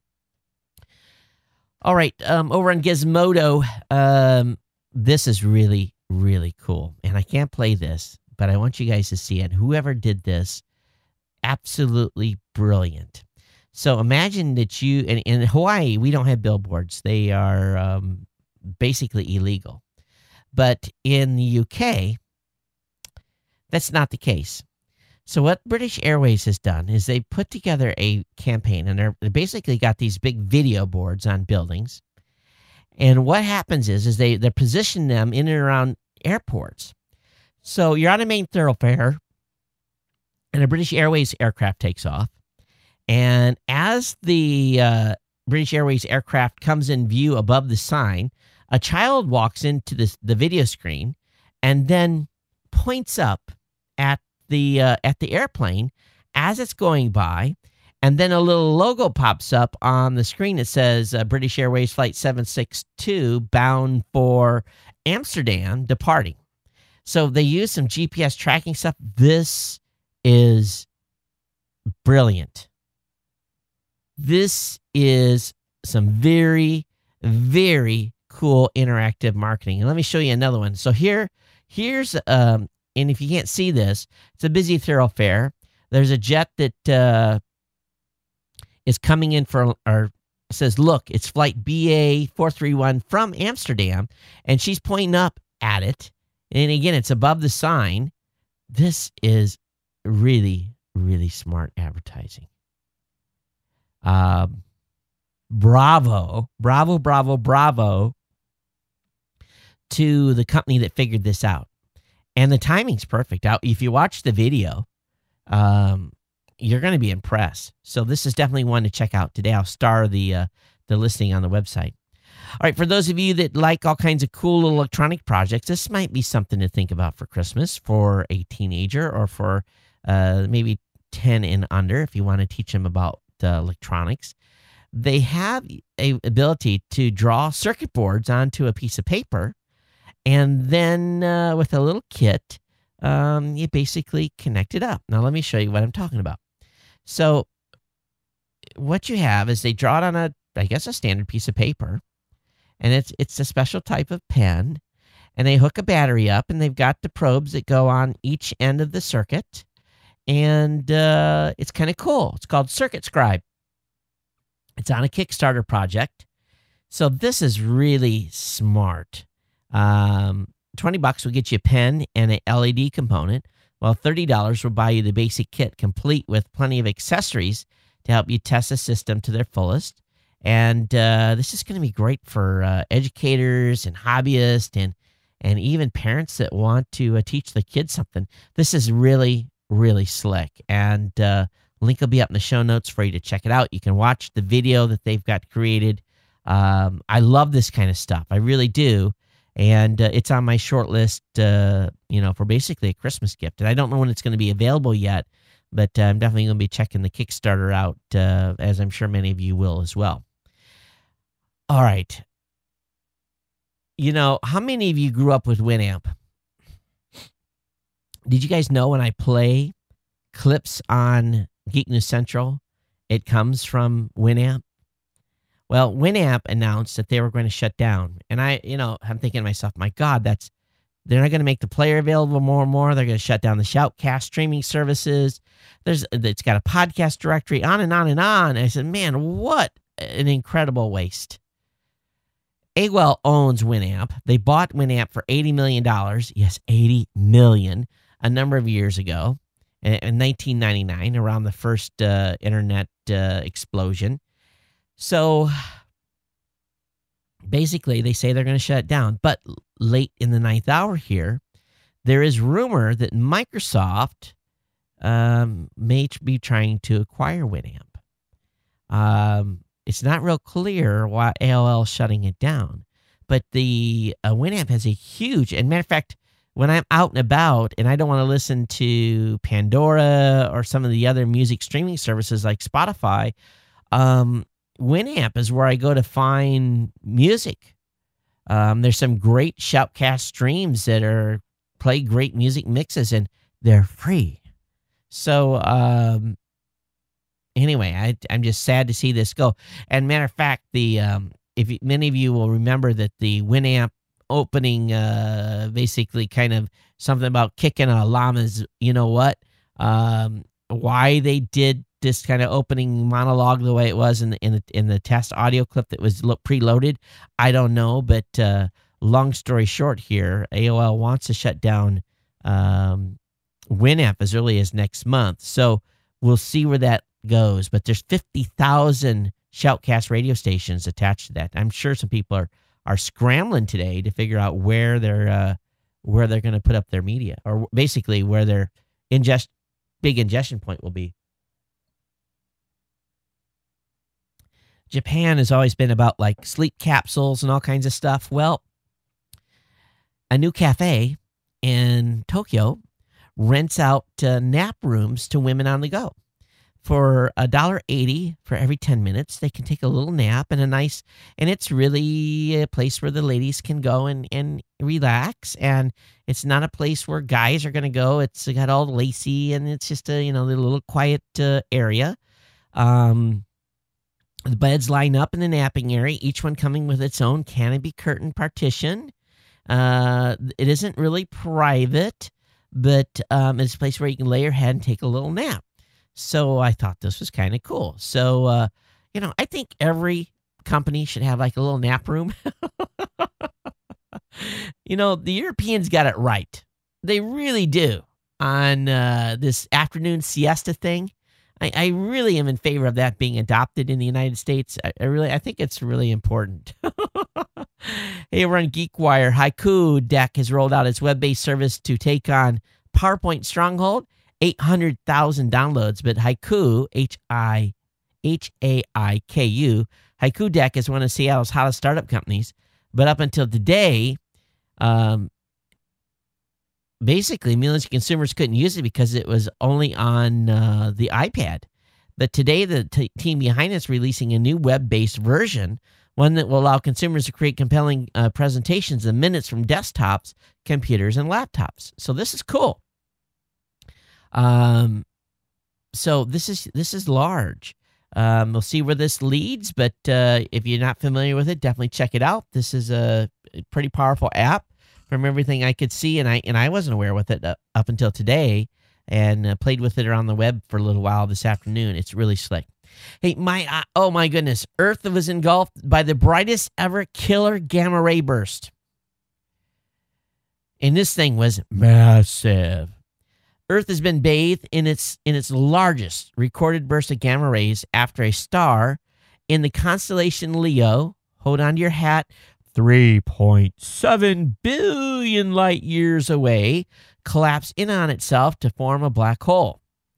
S1: All right, over on Gizmodo, this is really, really cool. And I can't play this, but I want you guys to see it. Whoever did this, absolutely brilliant. So imagine that in Hawaii, we don't have billboards. They are basically illegal. But in the UK, that's not the case. So what British Airways has done is they put together a campaign, and they basically got these big video boards on buildings. And what happens is they position them in and around airports. So you're on a main thoroughfare, and a British Airways aircraft takes off. And as the British Airways aircraft comes in view above the sign, a child walks into the video screen and then points up at the airplane as it's going by, and then a little logo pops up on the screen that says British Airways Flight 762 bound for Amsterdam departing. So they use some GPS tracking stuff. This is brilliant. This is some very, very cool interactive marketing. And let me show you another one. So here's and if you can't see this, it's a busy thoroughfare. There's a jet that is coming in or says, look, it's flight BA 431 from Amsterdam. And she's pointing up at it. And again, it's above the sign. This is really, really smart advertising. Bravo to the company that figured this out. And the timing's perfect. If you watch the video, you're going to be impressed. So this is definitely one to check out today. I'll star the listing on the website. All right, for those of you that like all kinds of cool electronic projects, this might be something to think about for Christmas for a teenager or for maybe 10 and under if you want to teach them about electronics. They have a ability to draw circuit boards onto a piece of paper. And then with a little kit, you basically connect it up. Now, let me show you what I'm talking about. So what you have is they draw it on a standard piece of paper. And it's a special type of pen. And they hook a battery up, and they've got the probes that go on each end of the circuit. And it's kind of cool. It's called Circuit Scribe. It's on a Kickstarter project. So this is really smart. $20 will get you a pen and an LED component, while $30 will buy you the basic kit, complete with plenty of accessories to help you test the system to their fullest. And this is going to be great for educators and hobbyists and even parents that want to teach the kids something. This is really, really slick. And link will be up in the show notes for you to check it out. You can watch the video that they've got created. I love this kind of stuff. I really do. And it's on my short list, for basically a Christmas gift. And I don't know when it's going to be available yet, but I'm definitely going to be checking the Kickstarter out, as I'm sure many of you will as well. All right. How many of you grew up with Winamp? Did you guys know when I play clips on Geek News Central, it comes from Winamp? Well, Winamp announced that they were going to shut down. And I'm thinking to myself, my God, they're not going to make the player available more and more. They're going to shut down the Shoutcast streaming services. It's got a podcast directory, on and on and on. And I said, man, what an incredible waste. AOL owns Winamp. They bought Winamp for $80 million. Yes, $80 million a number of years ago in 1999, around the first internet explosion. So basically, they say they're going to shut it down. But late in the ninth hour here, there is rumor that Microsoft may be trying to acquire Winamp. It's not real clear why AOL is shutting it down. But the Winamp has a huge, and matter of fact, when I'm out and about and I don't want to listen to Pandora or some of the other music streaming services like Spotify, Winamp is where I go to find music. There's some great Shoutcast streams that play great music mixes, and they're free. So anyway, I'm just sad to see this go. And matter of fact, many of you will remember that the Winamp opening, basically kind of something about kicking a llama's, why they did this kind of opening monologue the way it was in the test audio clip that was preloaded, I don't know. But long story short here, AOL wants to shut down Winamp as early as next month. So we'll see where that goes. But there's 50,000 Shoutcast radio stations attached to that. I'm sure some people are scrambling today to figure out where they're going to put up their media, or basically where their big ingestion point will be. Japan has always been about like sleep capsules and all kinds of stuff. Well, a new cafe in Tokyo rents out nap rooms to women on the go. For $1.80 for every 10 minutes, they can take a little nap and it's really a place where the ladies can go and relax. And it's not a place where guys are going to go. It's got all lacy, and it's just a little quiet area. The beds line up in the napping area, each one coming with its own canopy curtain partition. It isn't really private, but it's a place where you can lay your head and take a little nap. So I thought this was kind of cool. So, I think every company should have like a little nap room. The Europeans got it right. They really do on this afternoon siesta thing. I really am in favor of that being adopted in the United States. I think it's really important. Hey, we're on GeekWire. Haiku Deck has rolled out its web-based service to take on PowerPoint Stronghold. 800,000 downloads, but Haiku, Haiku, Haiku Deck is one of Seattle's hottest startup companies. But up until today, basically, millions of consumers couldn't use it because it was only on the iPad. But today, the team behind it's releasing a new web-based version, one that will allow consumers to create compelling presentations in minutes from desktops, computers, and laptops. So this is cool. So this is large. We'll see where this leads, but if you're not familiar with it, definitely check it out. This is a pretty powerful app from everything I could see, and I wasn't aware with it up until today, and played with it around the web for a little while this afternoon. It's really slick. Hey, oh my goodness, Earth was engulfed by the brightest ever killer gamma ray burst, and this thing was massive. Earth has been bathed in its largest recorded burst of gamma rays after a star in the constellation Leo, hold on to your hat, 3.7 billion light years away, collapsed in on itself to form a black hole.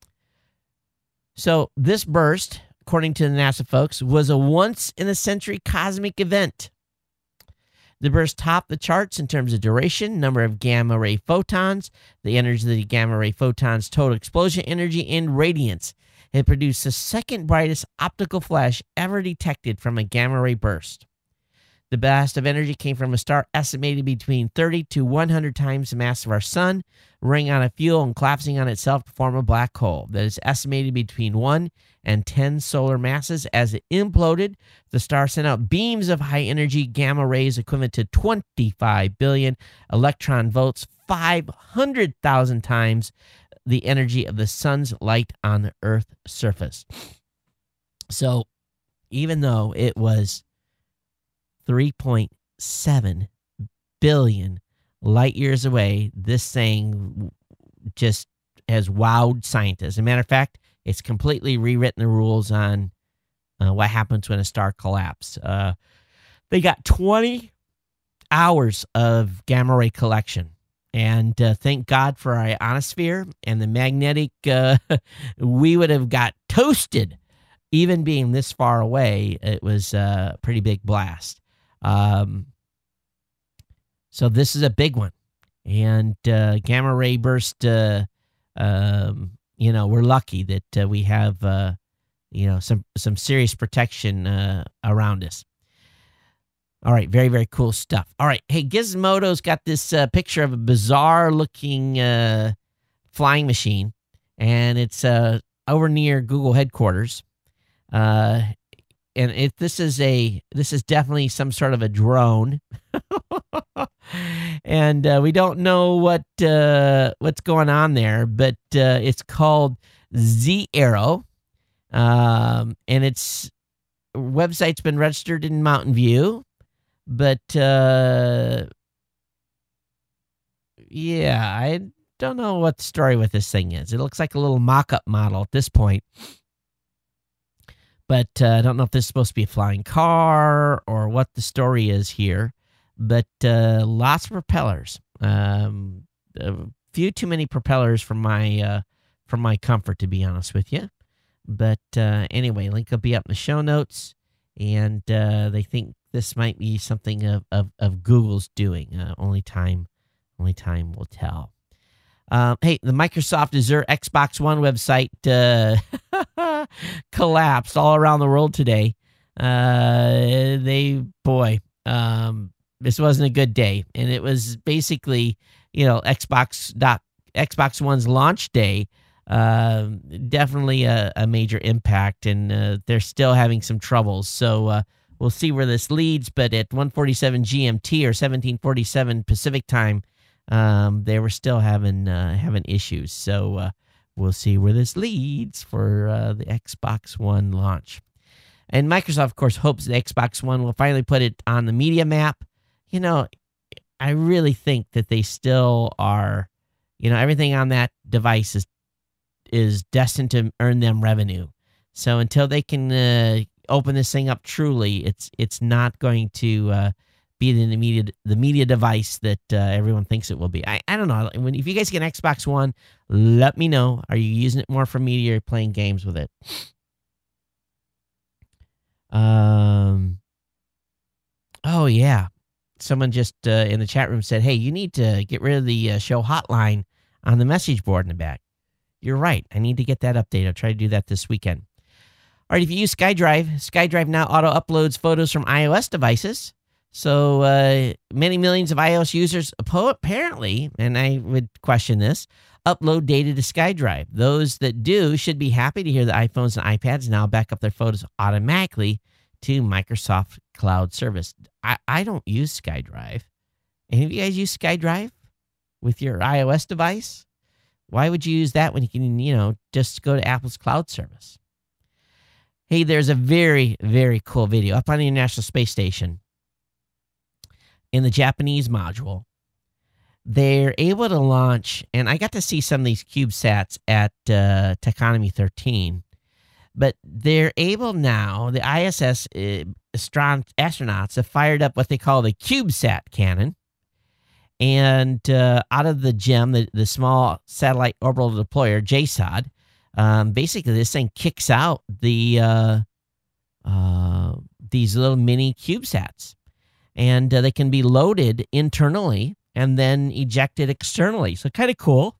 S1: So this burst, according to the NASA folks, was a once-in-a-century cosmic event. The burst topped the charts in terms of duration, number of gamma ray photons, the energy of the gamma ray photons' total explosion energy, and radiance. It produced the second brightest optical flash ever detected from a gamma ray burst. The blast of energy came from a star estimated between 30 to 100 times the mass of our sun, running out of fuel and collapsing on itself to form a black hole that is estimated between 1 and 10 solar masses. As it imploded, the star sent out beams of high-energy gamma rays equivalent to 25 billion electron volts, 500,000 times the energy of the sun's light on the Earth's surface. So even though it was 3.7 billion light years away, this thing just has wowed scientists. As a matter of fact, it's completely rewritten the rules on what happens when a star collapses. They got 20 hours of gamma ray collection. And thank God for our ionosphere and the magnetic, we would have got toasted. Even being this far away, it was a pretty big blast. So this is a big one. And gamma ray burst, we're lucky that we have, some serious protection around us. All right, very, very cool stuff. All right, hey, Gizmodo's got this picture of a bizarre-looking flying machine, and it's over near Google headquarters. And this is definitely some sort of a drone, and we don't know what's going on there, but it's called Z-Aero, and its website's been registered in Mountain View. But, I don't know what the story with this thing is. It looks like a little mock-up model at this point. But I don't know if this is supposed to be a flying car or what the story is here. But lots of propellers. A few too many propellers for my comfort, to be honest with you. But anyway, link will be up in the show notes. And they think this might be something of Google's doing. Only time will tell. Hey, the Microsoft Azure Xbox One website collapsed all around the world today. This wasn't a good day, and it was basically, Xbox One's launch day. Definitely a major impact, and they're still having some troubles. So we'll see where this leads. But at 1:47 GMT or 17:47 Pacific time, they were still having issues. So we'll see where this leads for the Xbox One launch. And Microsoft, of course, hopes the Xbox One will finally put it on the media map. I really think that they still are. Everything on that device is destined to earn them revenue. So until they can open this thing up truly, it's not going to be the media device that everyone thinks it will be. I don't know. If you guys get an Xbox One, let me know. Are you using it more for media or playing games with it? Oh yeah. Someone just in the chat room said, "Hey, you need to get rid of the show hotline on the message board in the back." You're right. I need to get that update. I'll try to do that this weekend. All right, if you use SkyDrive now auto-uploads photos from iOS devices. So many millions of iOS users apparently, and I would question this, upload data to SkyDrive. Those that do should be happy to hear that iPhones and iPads now back up their photos automatically to Microsoft Cloud Service. I don't use SkyDrive. Any of you guys use SkyDrive with your iOS device? Why would you use that when you can, just go to Apple's cloud service? Hey, there's a very, very cool video up on the International Space Station in the Japanese module. They're able to launch, and I got to see some of these CubeSats at Techonomy 13, but they're able now, the ISS astronauts have fired up what they call the CubeSat cannon. And out of the GEM, the small satellite orbital deployer, JSOD, basically this thing kicks out these little mini CubeSats. And they can be loaded internally and then ejected externally. So kind of cool.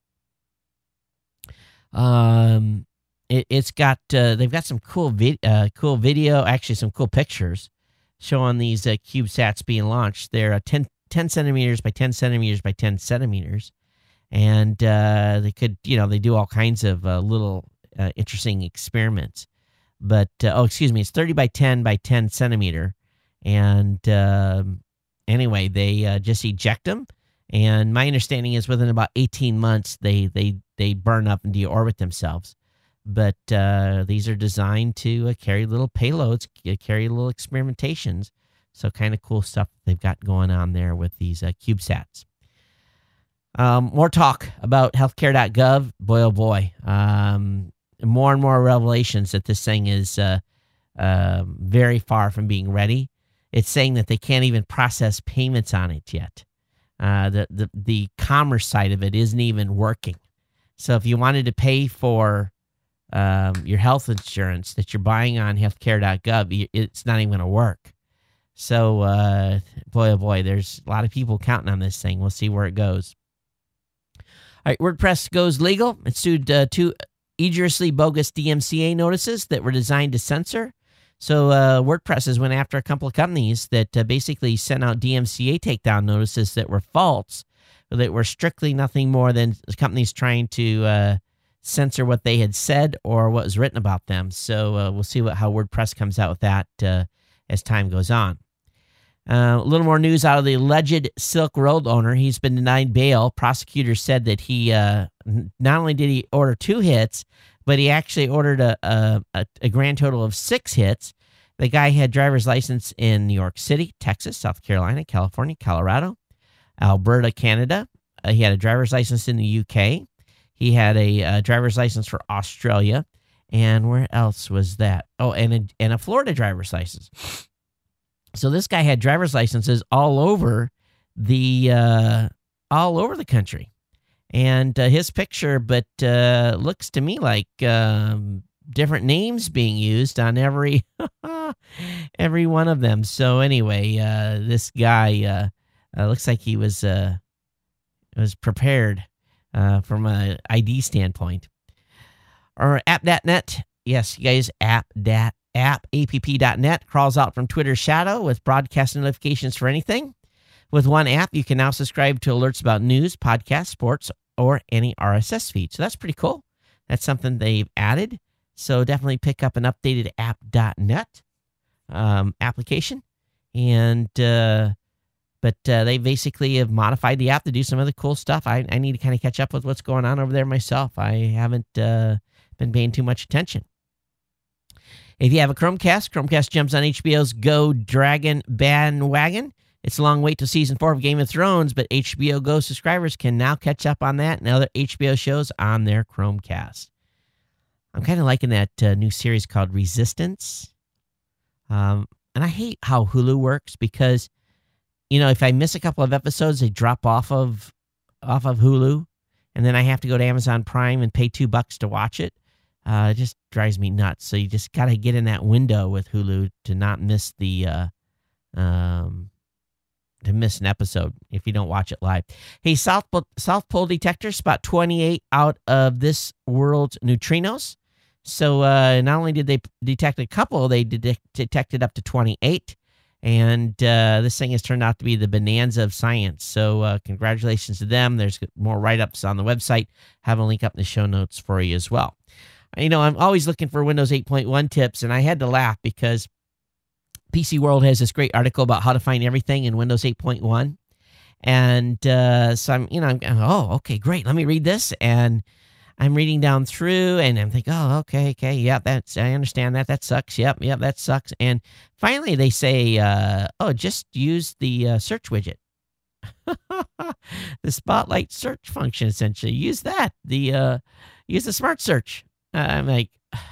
S1: They've got some cool video, actually some cool pictures. showing these CubeSats being launched. They're 10 centimeters by 10 centimeters by 10 centimeters. And they could, they do all kinds of little interesting experiments. But, it's 30 by 10 by 10 centimeter. And anyway, they just eject them. And my understanding is within about 18 months, they burn up and deorbit themselves. But these are designed to carry little payloads, carry little experimentations. So kind of cool stuff they've got going on there with these CubeSats. More talk about healthcare.gov. Boy, oh boy. More and more revelations that this thing is very far from being ready. It's saying that they can't even process payments on it yet. The commerce side of it isn't even working. So if you wanted to pay for your health insurance that you're buying on healthcare.gov, it's not even going to work. So, boy, oh boy, there's a lot of people counting on this thing. We'll see where it goes. All right, WordPress goes legal. It sued two egregiously bogus DMCA notices that were designed to censor. So WordPress has went after a couple of companies that basically sent out DMCA takedown notices that were false, that were strictly nothing more than companies trying to censor what they had said or what was written about them. So we'll see how WordPress comes out with that as time goes on. A little more news out of the alleged Silk Road owner. He's been denied bail. Prosecutors said that he not only did he order 2 hits, but he actually ordered a grand total of 6 hits. The guy had driver's license in New York City, Texas, South Carolina, California, Colorado, Alberta, Canada. He had a driver's license in the UK. He had a driver's license for Australia. And where else was that? Oh, and a Florida driver's license. So this guy had driver's licenses all over the country, and his picture, but looks to me like different names being used on every one of them. So anyway, this guy looks like he was prepared from an ID standpoint. Or app.net, yes, you guys, app.net crawls out from Twitter's shadow with broadcast notifications for anything. With one app, you can now subscribe to alerts about news, podcasts, sports, or any RSS feed. So that's pretty cool. That's something they've added. So definitely pick up an updated app.net application. And but they basically have modified the app to do some other cool stuff. I need to kind of catch up with what's going on over there myself. I haven't been paying too much attention. If you have a Chromecast jumps on HBO's Go Dragon bandwagon. It's a long wait till season 4 of Game of Thrones, but HBO Go subscribers can now catch up on that and other HBO shows on their Chromecast. I'm kind of liking that new series called Resistance. And I hate how Hulu works because, if I miss a couple of episodes, they drop off of Hulu, and then I have to go to Amazon Prime and pay $2 to watch it. It just drives me nuts. So you just got to get in that window with Hulu to not miss to miss an episode if you don't watch it live. Hey, South Pole detectors spot 28 out of this world's neutrinos. So not only did they detect a couple, they detected up to 28. And this thing has turned out to be the bonanza of science. So congratulations to them. There's more write-ups on the website. Have a link up in the show notes for you as well. I'm always looking for Windows 8.1 tips, and I had to laugh because PC World has this great article about how to find everything in Windows 8.1. And so I'm going, oh, okay, great. Let me read this. And I'm reading down through, and I'm thinking, oh, okay, yeah, I understand that. That sucks. Yep, that sucks. And finally, they say, just use the search widget, the Spotlight search function. Essentially, use that. Use the Smart Search. I'm like,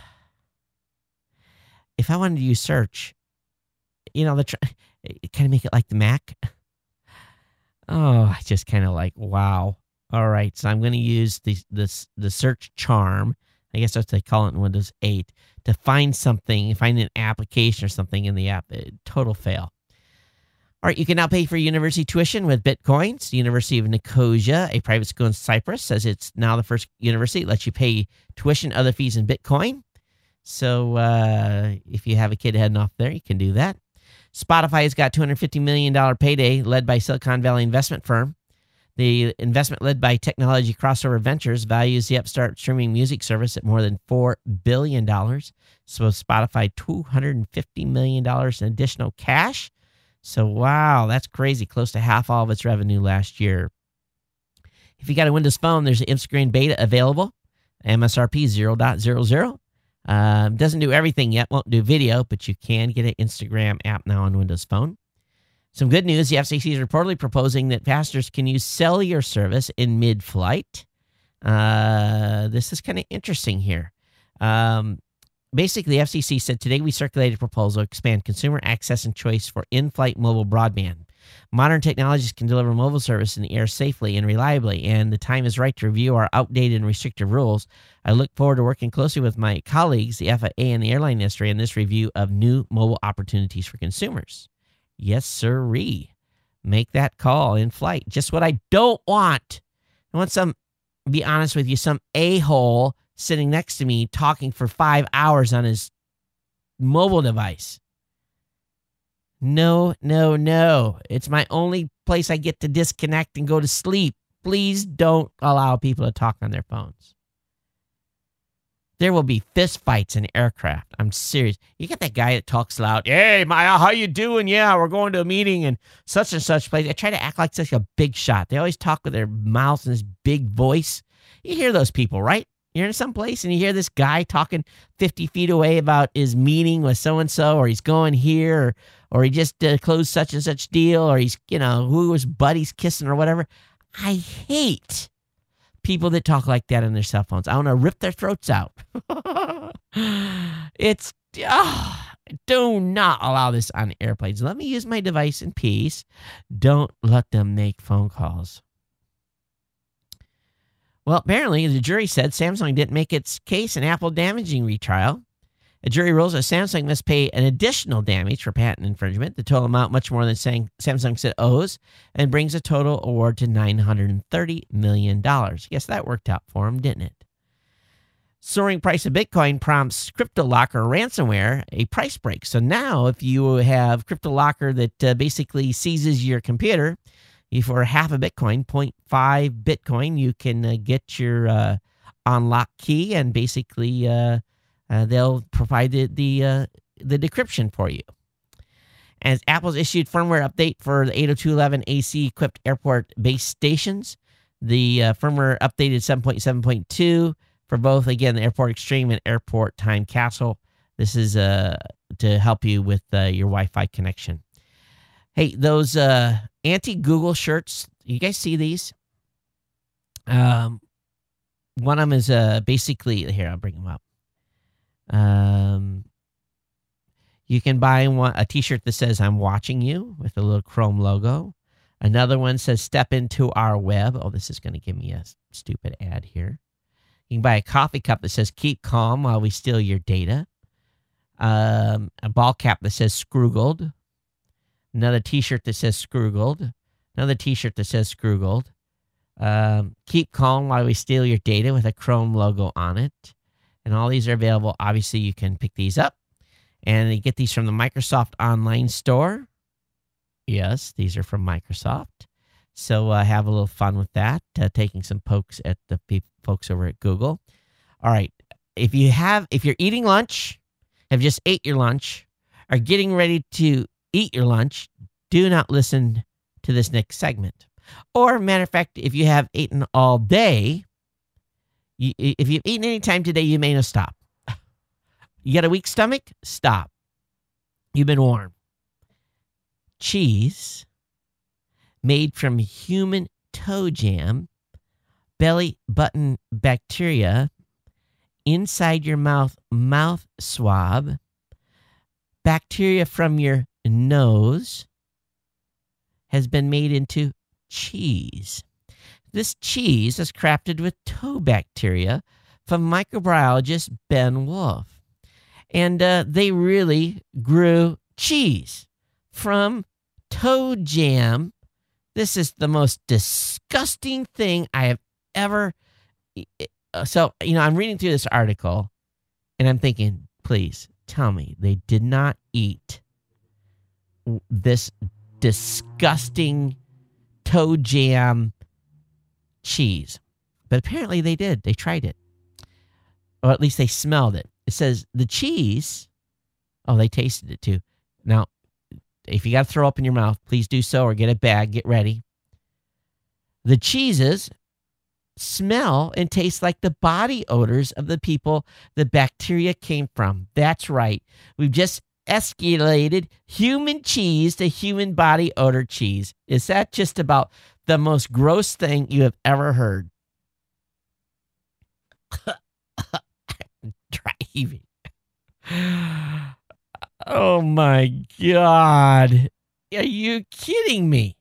S1: if I wanted to use search, kind of make it like the Mac. Oh, I just kind of like, wow. All right, so I'm going to use the search charm, I guess that's what they call it in Windows 8, to find something, find an application or something in the app. Total fail. All right, you can now pay for university tuition with Bitcoins. The University of Nicosia, a private school in Cyprus, says it's now the first university that lets you pay tuition, other fees in Bitcoin. So if you have a kid heading off there, you can do that. Spotify has got $250 million payday led by Silicon Valley investment firm. The investment led by Technology Crossover Ventures values the upstart streaming music service at more than $4 billion. So Spotify, $250 million in additional cash. So, wow, that's crazy. Close to half all of its revenue last year. If you got a Windows phone, there's an Instagram beta available. MSRP 0.00. Doesn't do everything yet. Won't do video, but you can get an Instagram app now on Windows Phone. Some good news. The FCC is reportedly proposing that passengers can use cellular service in mid-flight. This is kind of interesting here. Basically, the FCC said today we circulated a proposal to expand consumer access and choice for in-flight mobile broadband. Modern technologies can deliver mobile service in the air safely and reliably, and the time is right to review our outdated and restrictive rules. I look forward to working closely with my colleagues, the FAA and the airline industry, in this review of new mobile opportunities for consumers. Yes, sirree. Make that call in flight. Just what I don't want. I want be honest with you, some a-hole sitting next to me talking for 5 hours on his mobile device. No. It's my only place I get to disconnect and go to sleep. Please don't allow people to talk on their phones. There will be fist fights in aircraft. I'm serious. You get that guy that talks loud. Hey, Maya, how you doing? Yeah, we're going to a meeting in such and such place. I try to act like such a big shot. They always talk with their mouth and this big voice. You hear those people, right? You're in some place and you hear this guy talking 50 feet away about his meeting with so-and-so, or he's going here, or he just closed such and such deal, or he's, who his buddy's kissing or whatever. I hate people that talk like that on their cell phones. I want to rip their throats out. Do not allow this on airplanes. Let me use my device in peace. Don't let them make phone calls. Well, apparently, the jury said Samsung didn't make its case in Apple damaging retrial. A jury rules that Samsung must pay an additional damage for patent infringement, the total amount much more than Samsung said owes, and brings a total award to $930 million. Guess that worked out for them, didn't it? Soaring price of Bitcoin prompts CryptoLocker ransomware a price break. So now if you have CryptoLocker that basically seizes your computer, for half a Bitcoin, 0.5 Bitcoin, you can get your unlock key, and basically they'll provide the decryption for you. As Apple's issued firmware update for the 802.11 AC equipped airport base stations, the firmware updated 7.7.2 for both, again, the Airport Extreme and Airport Time Capsule. This is to help you with your Wi-Fi connection. Hey, those anti-Google shirts, you guys see these? One of them is basically, here, I'll bring them up. You can buy a t-shirt that says, I'm watching you, with a little Chrome logo. Another one says, step into our web. Oh, this is going to give me a stupid ad here. You can buy a coffee cup that says, keep calm while we steal your data. A ball cap that says, Scroogled. Another t-shirt that says Scroogled. Another t-shirt that says Scroogled. Keep calm while we steal your data, with a Chrome logo on it. And all these are available. Obviously, you can pick these up. And you get these from the Microsoft Online Store. Yes, these are from Microsoft. So have a little fun with that, taking some pokes at the folks over at Google. All right. If you're eating lunch, have just ate your lunch, are getting ready to eat your lunch, do not listen to this next segment. Or, matter of fact, if you have eaten all day, if you've eaten any time today, you may not stop. You got a weak stomach? Stop. You've been warned. Cheese made from human toe jam, belly button bacteria, inside your mouth swab, bacteria from your nose, has been made into cheese. This cheese is crafted with toe bacteria from microbiologist Ben Wolf. And they really grew cheese from toe jam. This is the most disgusting thing I have ever... So, I'm reading through this article, and I'm thinking, please tell me they did not eat this disgusting toe jam cheese. But apparently they did. They tried it. Or at least they smelled it. It says the cheese. Oh, they tasted it too. Now, if you got to throw up in your mouth, please do so or get a bag. Get ready. The cheeses smell and taste like the body odors of the people the bacteria came from. That's right. We've just escalated human cheese to human body odor cheese. Is that just about the most gross thing you have ever heard? Driving. Oh my God. Are you kidding me?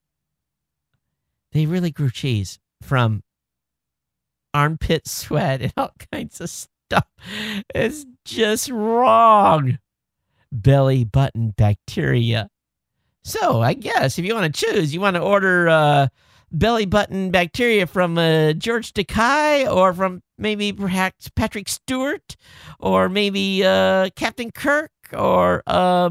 S1: They really grew cheese from armpit sweat and all kinds of stuff. It's just wrong. Belly button bacteria. So I guess if you want to choose, you want to order belly button bacteria from George Takei, or from maybe perhaps Patrick Stewart, or maybe Captain Kirk, or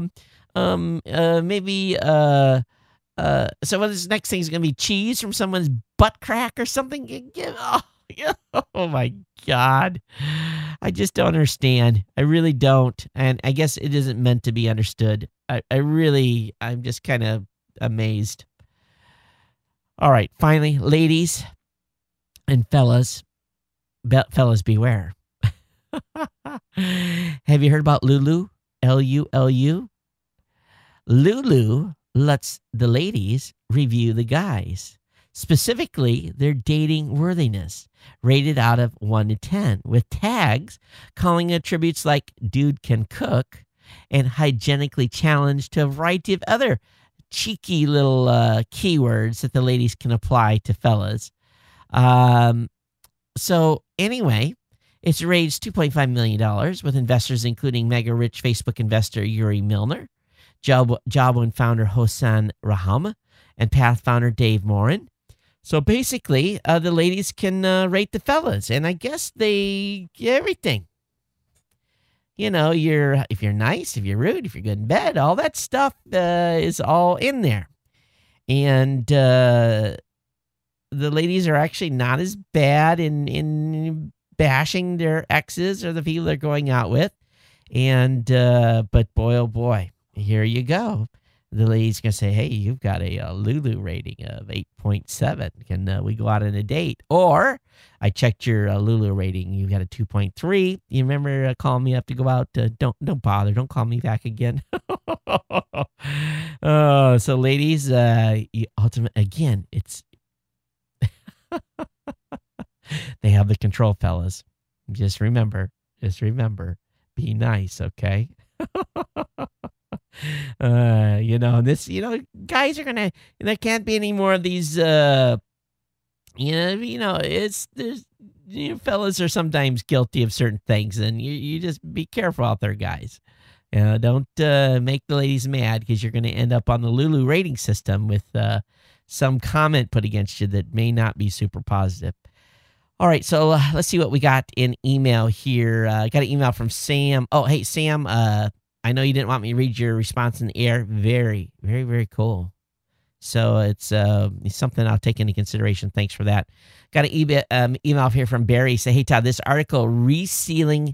S1: maybe so what this next thing is going to be cheese from someone's butt crack or something. Oh my God. I just don't understand. I really don't. And I guess it isn't meant to be understood. I'm just kind of amazed. All right. Finally, ladies and fellas, fellas beware. Have you heard about Lulu? Lulu? Lulu lets the ladies review the guys, specifically their dating worthiness, rated out of 1 to 10, with tags calling attributes like dude can cook and hygienically challenged to a variety of other cheeky little keywords that the ladies can apply to fellas. So anyway, it's raised $2.5 million with investors including mega rich Facebook investor Yuri Milner, Jawbone founder Hossein Raham, and Path founder Dave Morin. So basically, the ladies can rate the fellas, and I guess they get everything. You know, if you're nice, if you're rude, if you're good in bed, all that stuff is all in there. And the ladies are actually not as bad in bashing their exes or the people they're going out with. And but boy, oh boy, here you go. The lady's going to say, hey, you've got a Lulu rating of 8.7. Can we go out on a date? Or I checked your Lulu rating. You got a 2.3. You remember calling me up to go out? Don't bother. Don't call me back again. So ladies, again, it's they have the control, fellas. Just remember, be nice, okay? Guys are gonna. There can't be any more of these. Fellas are sometimes guilty of certain things, and you just be careful out there, guys. Don't make the ladies mad, because you're going to end up on the Lulu rating system with some comment put against you that may not be super positive. All right, so let's see what we got in email here. I got an email from Sam. Oh, hey, Sam. I know you didn't want me to read your response in the air. Very, very, very cool. So it's something I'll take into consideration. Thanks for that. Got an email here from Barry. Say, hey, Todd, this article, self-healing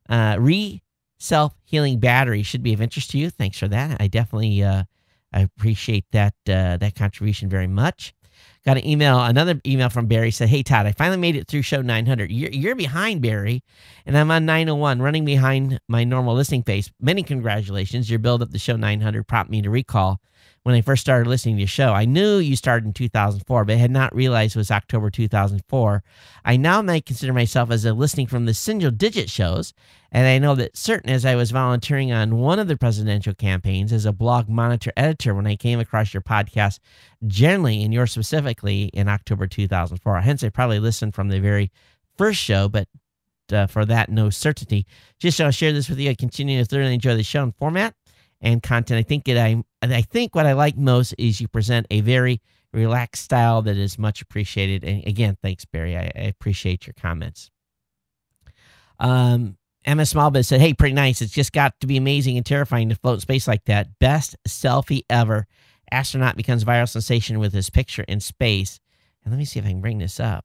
S1: battery, should be of interest to you. Thanks for that. I definitely I appreciate that contribution very much. Got another email from Barry. Said, hey, Todd, I finally made it through show 900. You're behind, Barry, and I'm on 901, running behind my normal listening pace. Many congratulations. Your build up to show 900 prompted me to recall when I first started listening to your show. I knew you started in 2004, but I had not realized it was October 2004. I now might consider myself as listening from the single digit shows, and I know that certain as I was volunteering on one of the presidential campaigns as a blog monitor editor when I came across your podcast, generally, and yours specifically, in October 2004. Hence, I probably listened from the very first show, but for that, no certainty. Just I'll share this with you. I continue to thoroughly enjoy the show and format and content. I think what I like most is you present a very relaxed style that is much appreciated. And again, thanks, Barry. I appreciate your comments. Emma Smallbit said, hey, pretty nice. It's just got to be amazing and terrifying to float in space like that. Best selfie ever. Astronaut becomes viral sensation with his picture in space. And let me see if I can bring this up.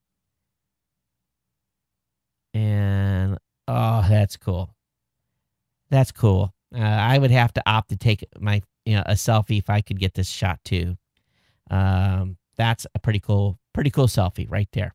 S1: And, oh, that's cool. That's cool. I would have to opt to take a selfie if I could get this shot too. That's a pretty cool selfie right there.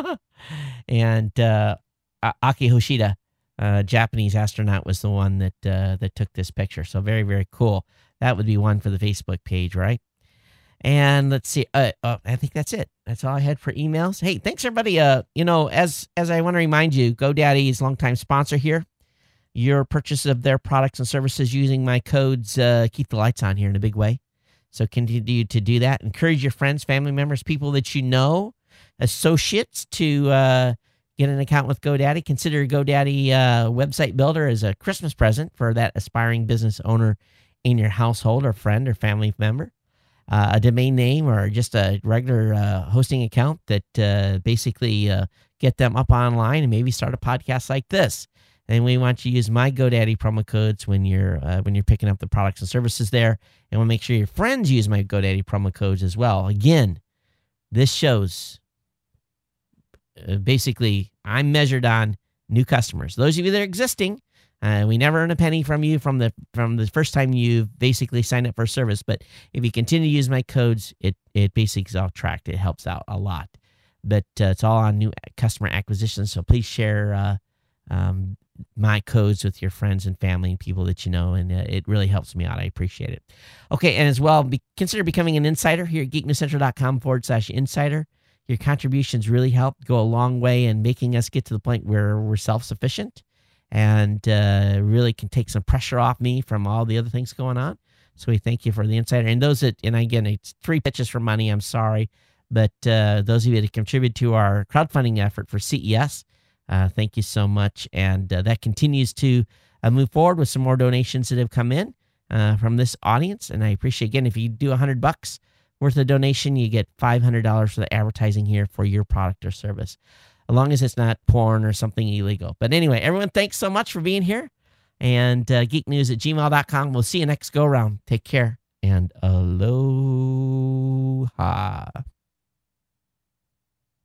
S1: And Aki Hoshida, Japanese astronaut, was the one that took this picture. So very, very cool. That would be one for the Facebook page, right? And let's see. I think that's it. That's all I had for emails. Hey, thanks everybody. As I want to remind you, GoDaddy is a longtime sponsor here. Your purchase of their products and services using my codes keep the lights on here in a big way. So continue to do that. Encourage your friends, family members, people that you know, associates to get an account with GoDaddy. Consider GoDaddy website builder as a Christmas present for that aspiring business owner in your household or friend or family member. A domain name or just a regular hosting account that basically get them up online and maybe start a podcast like this. And we want you to use my GoDaddy promo codes when you're picking up the products and services there. And we'll make sure your friends use my GoDaddy promo codes as well. Again, this shows basically I'm measured on new customers. Those of you that are existing, we never earn a penny from you from the first time you basically signed up for a service. But if you continue to use my codes, it basically is all tracked. It helps out a lot. But it's all on new customer acquisition. So please share my codes with your friends and family and people that you know, and it really helps me out. I appreciate it. Okay, and as well, consider becoming an insider here at geeknewscentral.com/insider. Your contributions really help go a long way in making us get to the point where we're self-sufficient and really can take some pressure off me from all the other things going on. So we thank you for the insider. And and again, it's 3 pitches for money. I'm sorry. But those of you that contribute to our crowdfunding effort for CES, thank you so much. And that continues to move forward with some more donations that have come in from this audience. And I appreciate, again, if you do $100 worth of donation, you get $500 for the advertising here for your product or service, as long as it's not porn or something illegal. But anyway, everyone, thanks so much for being here. And geeknews@gmail.com. We'll see you next go around. Take care and aloha.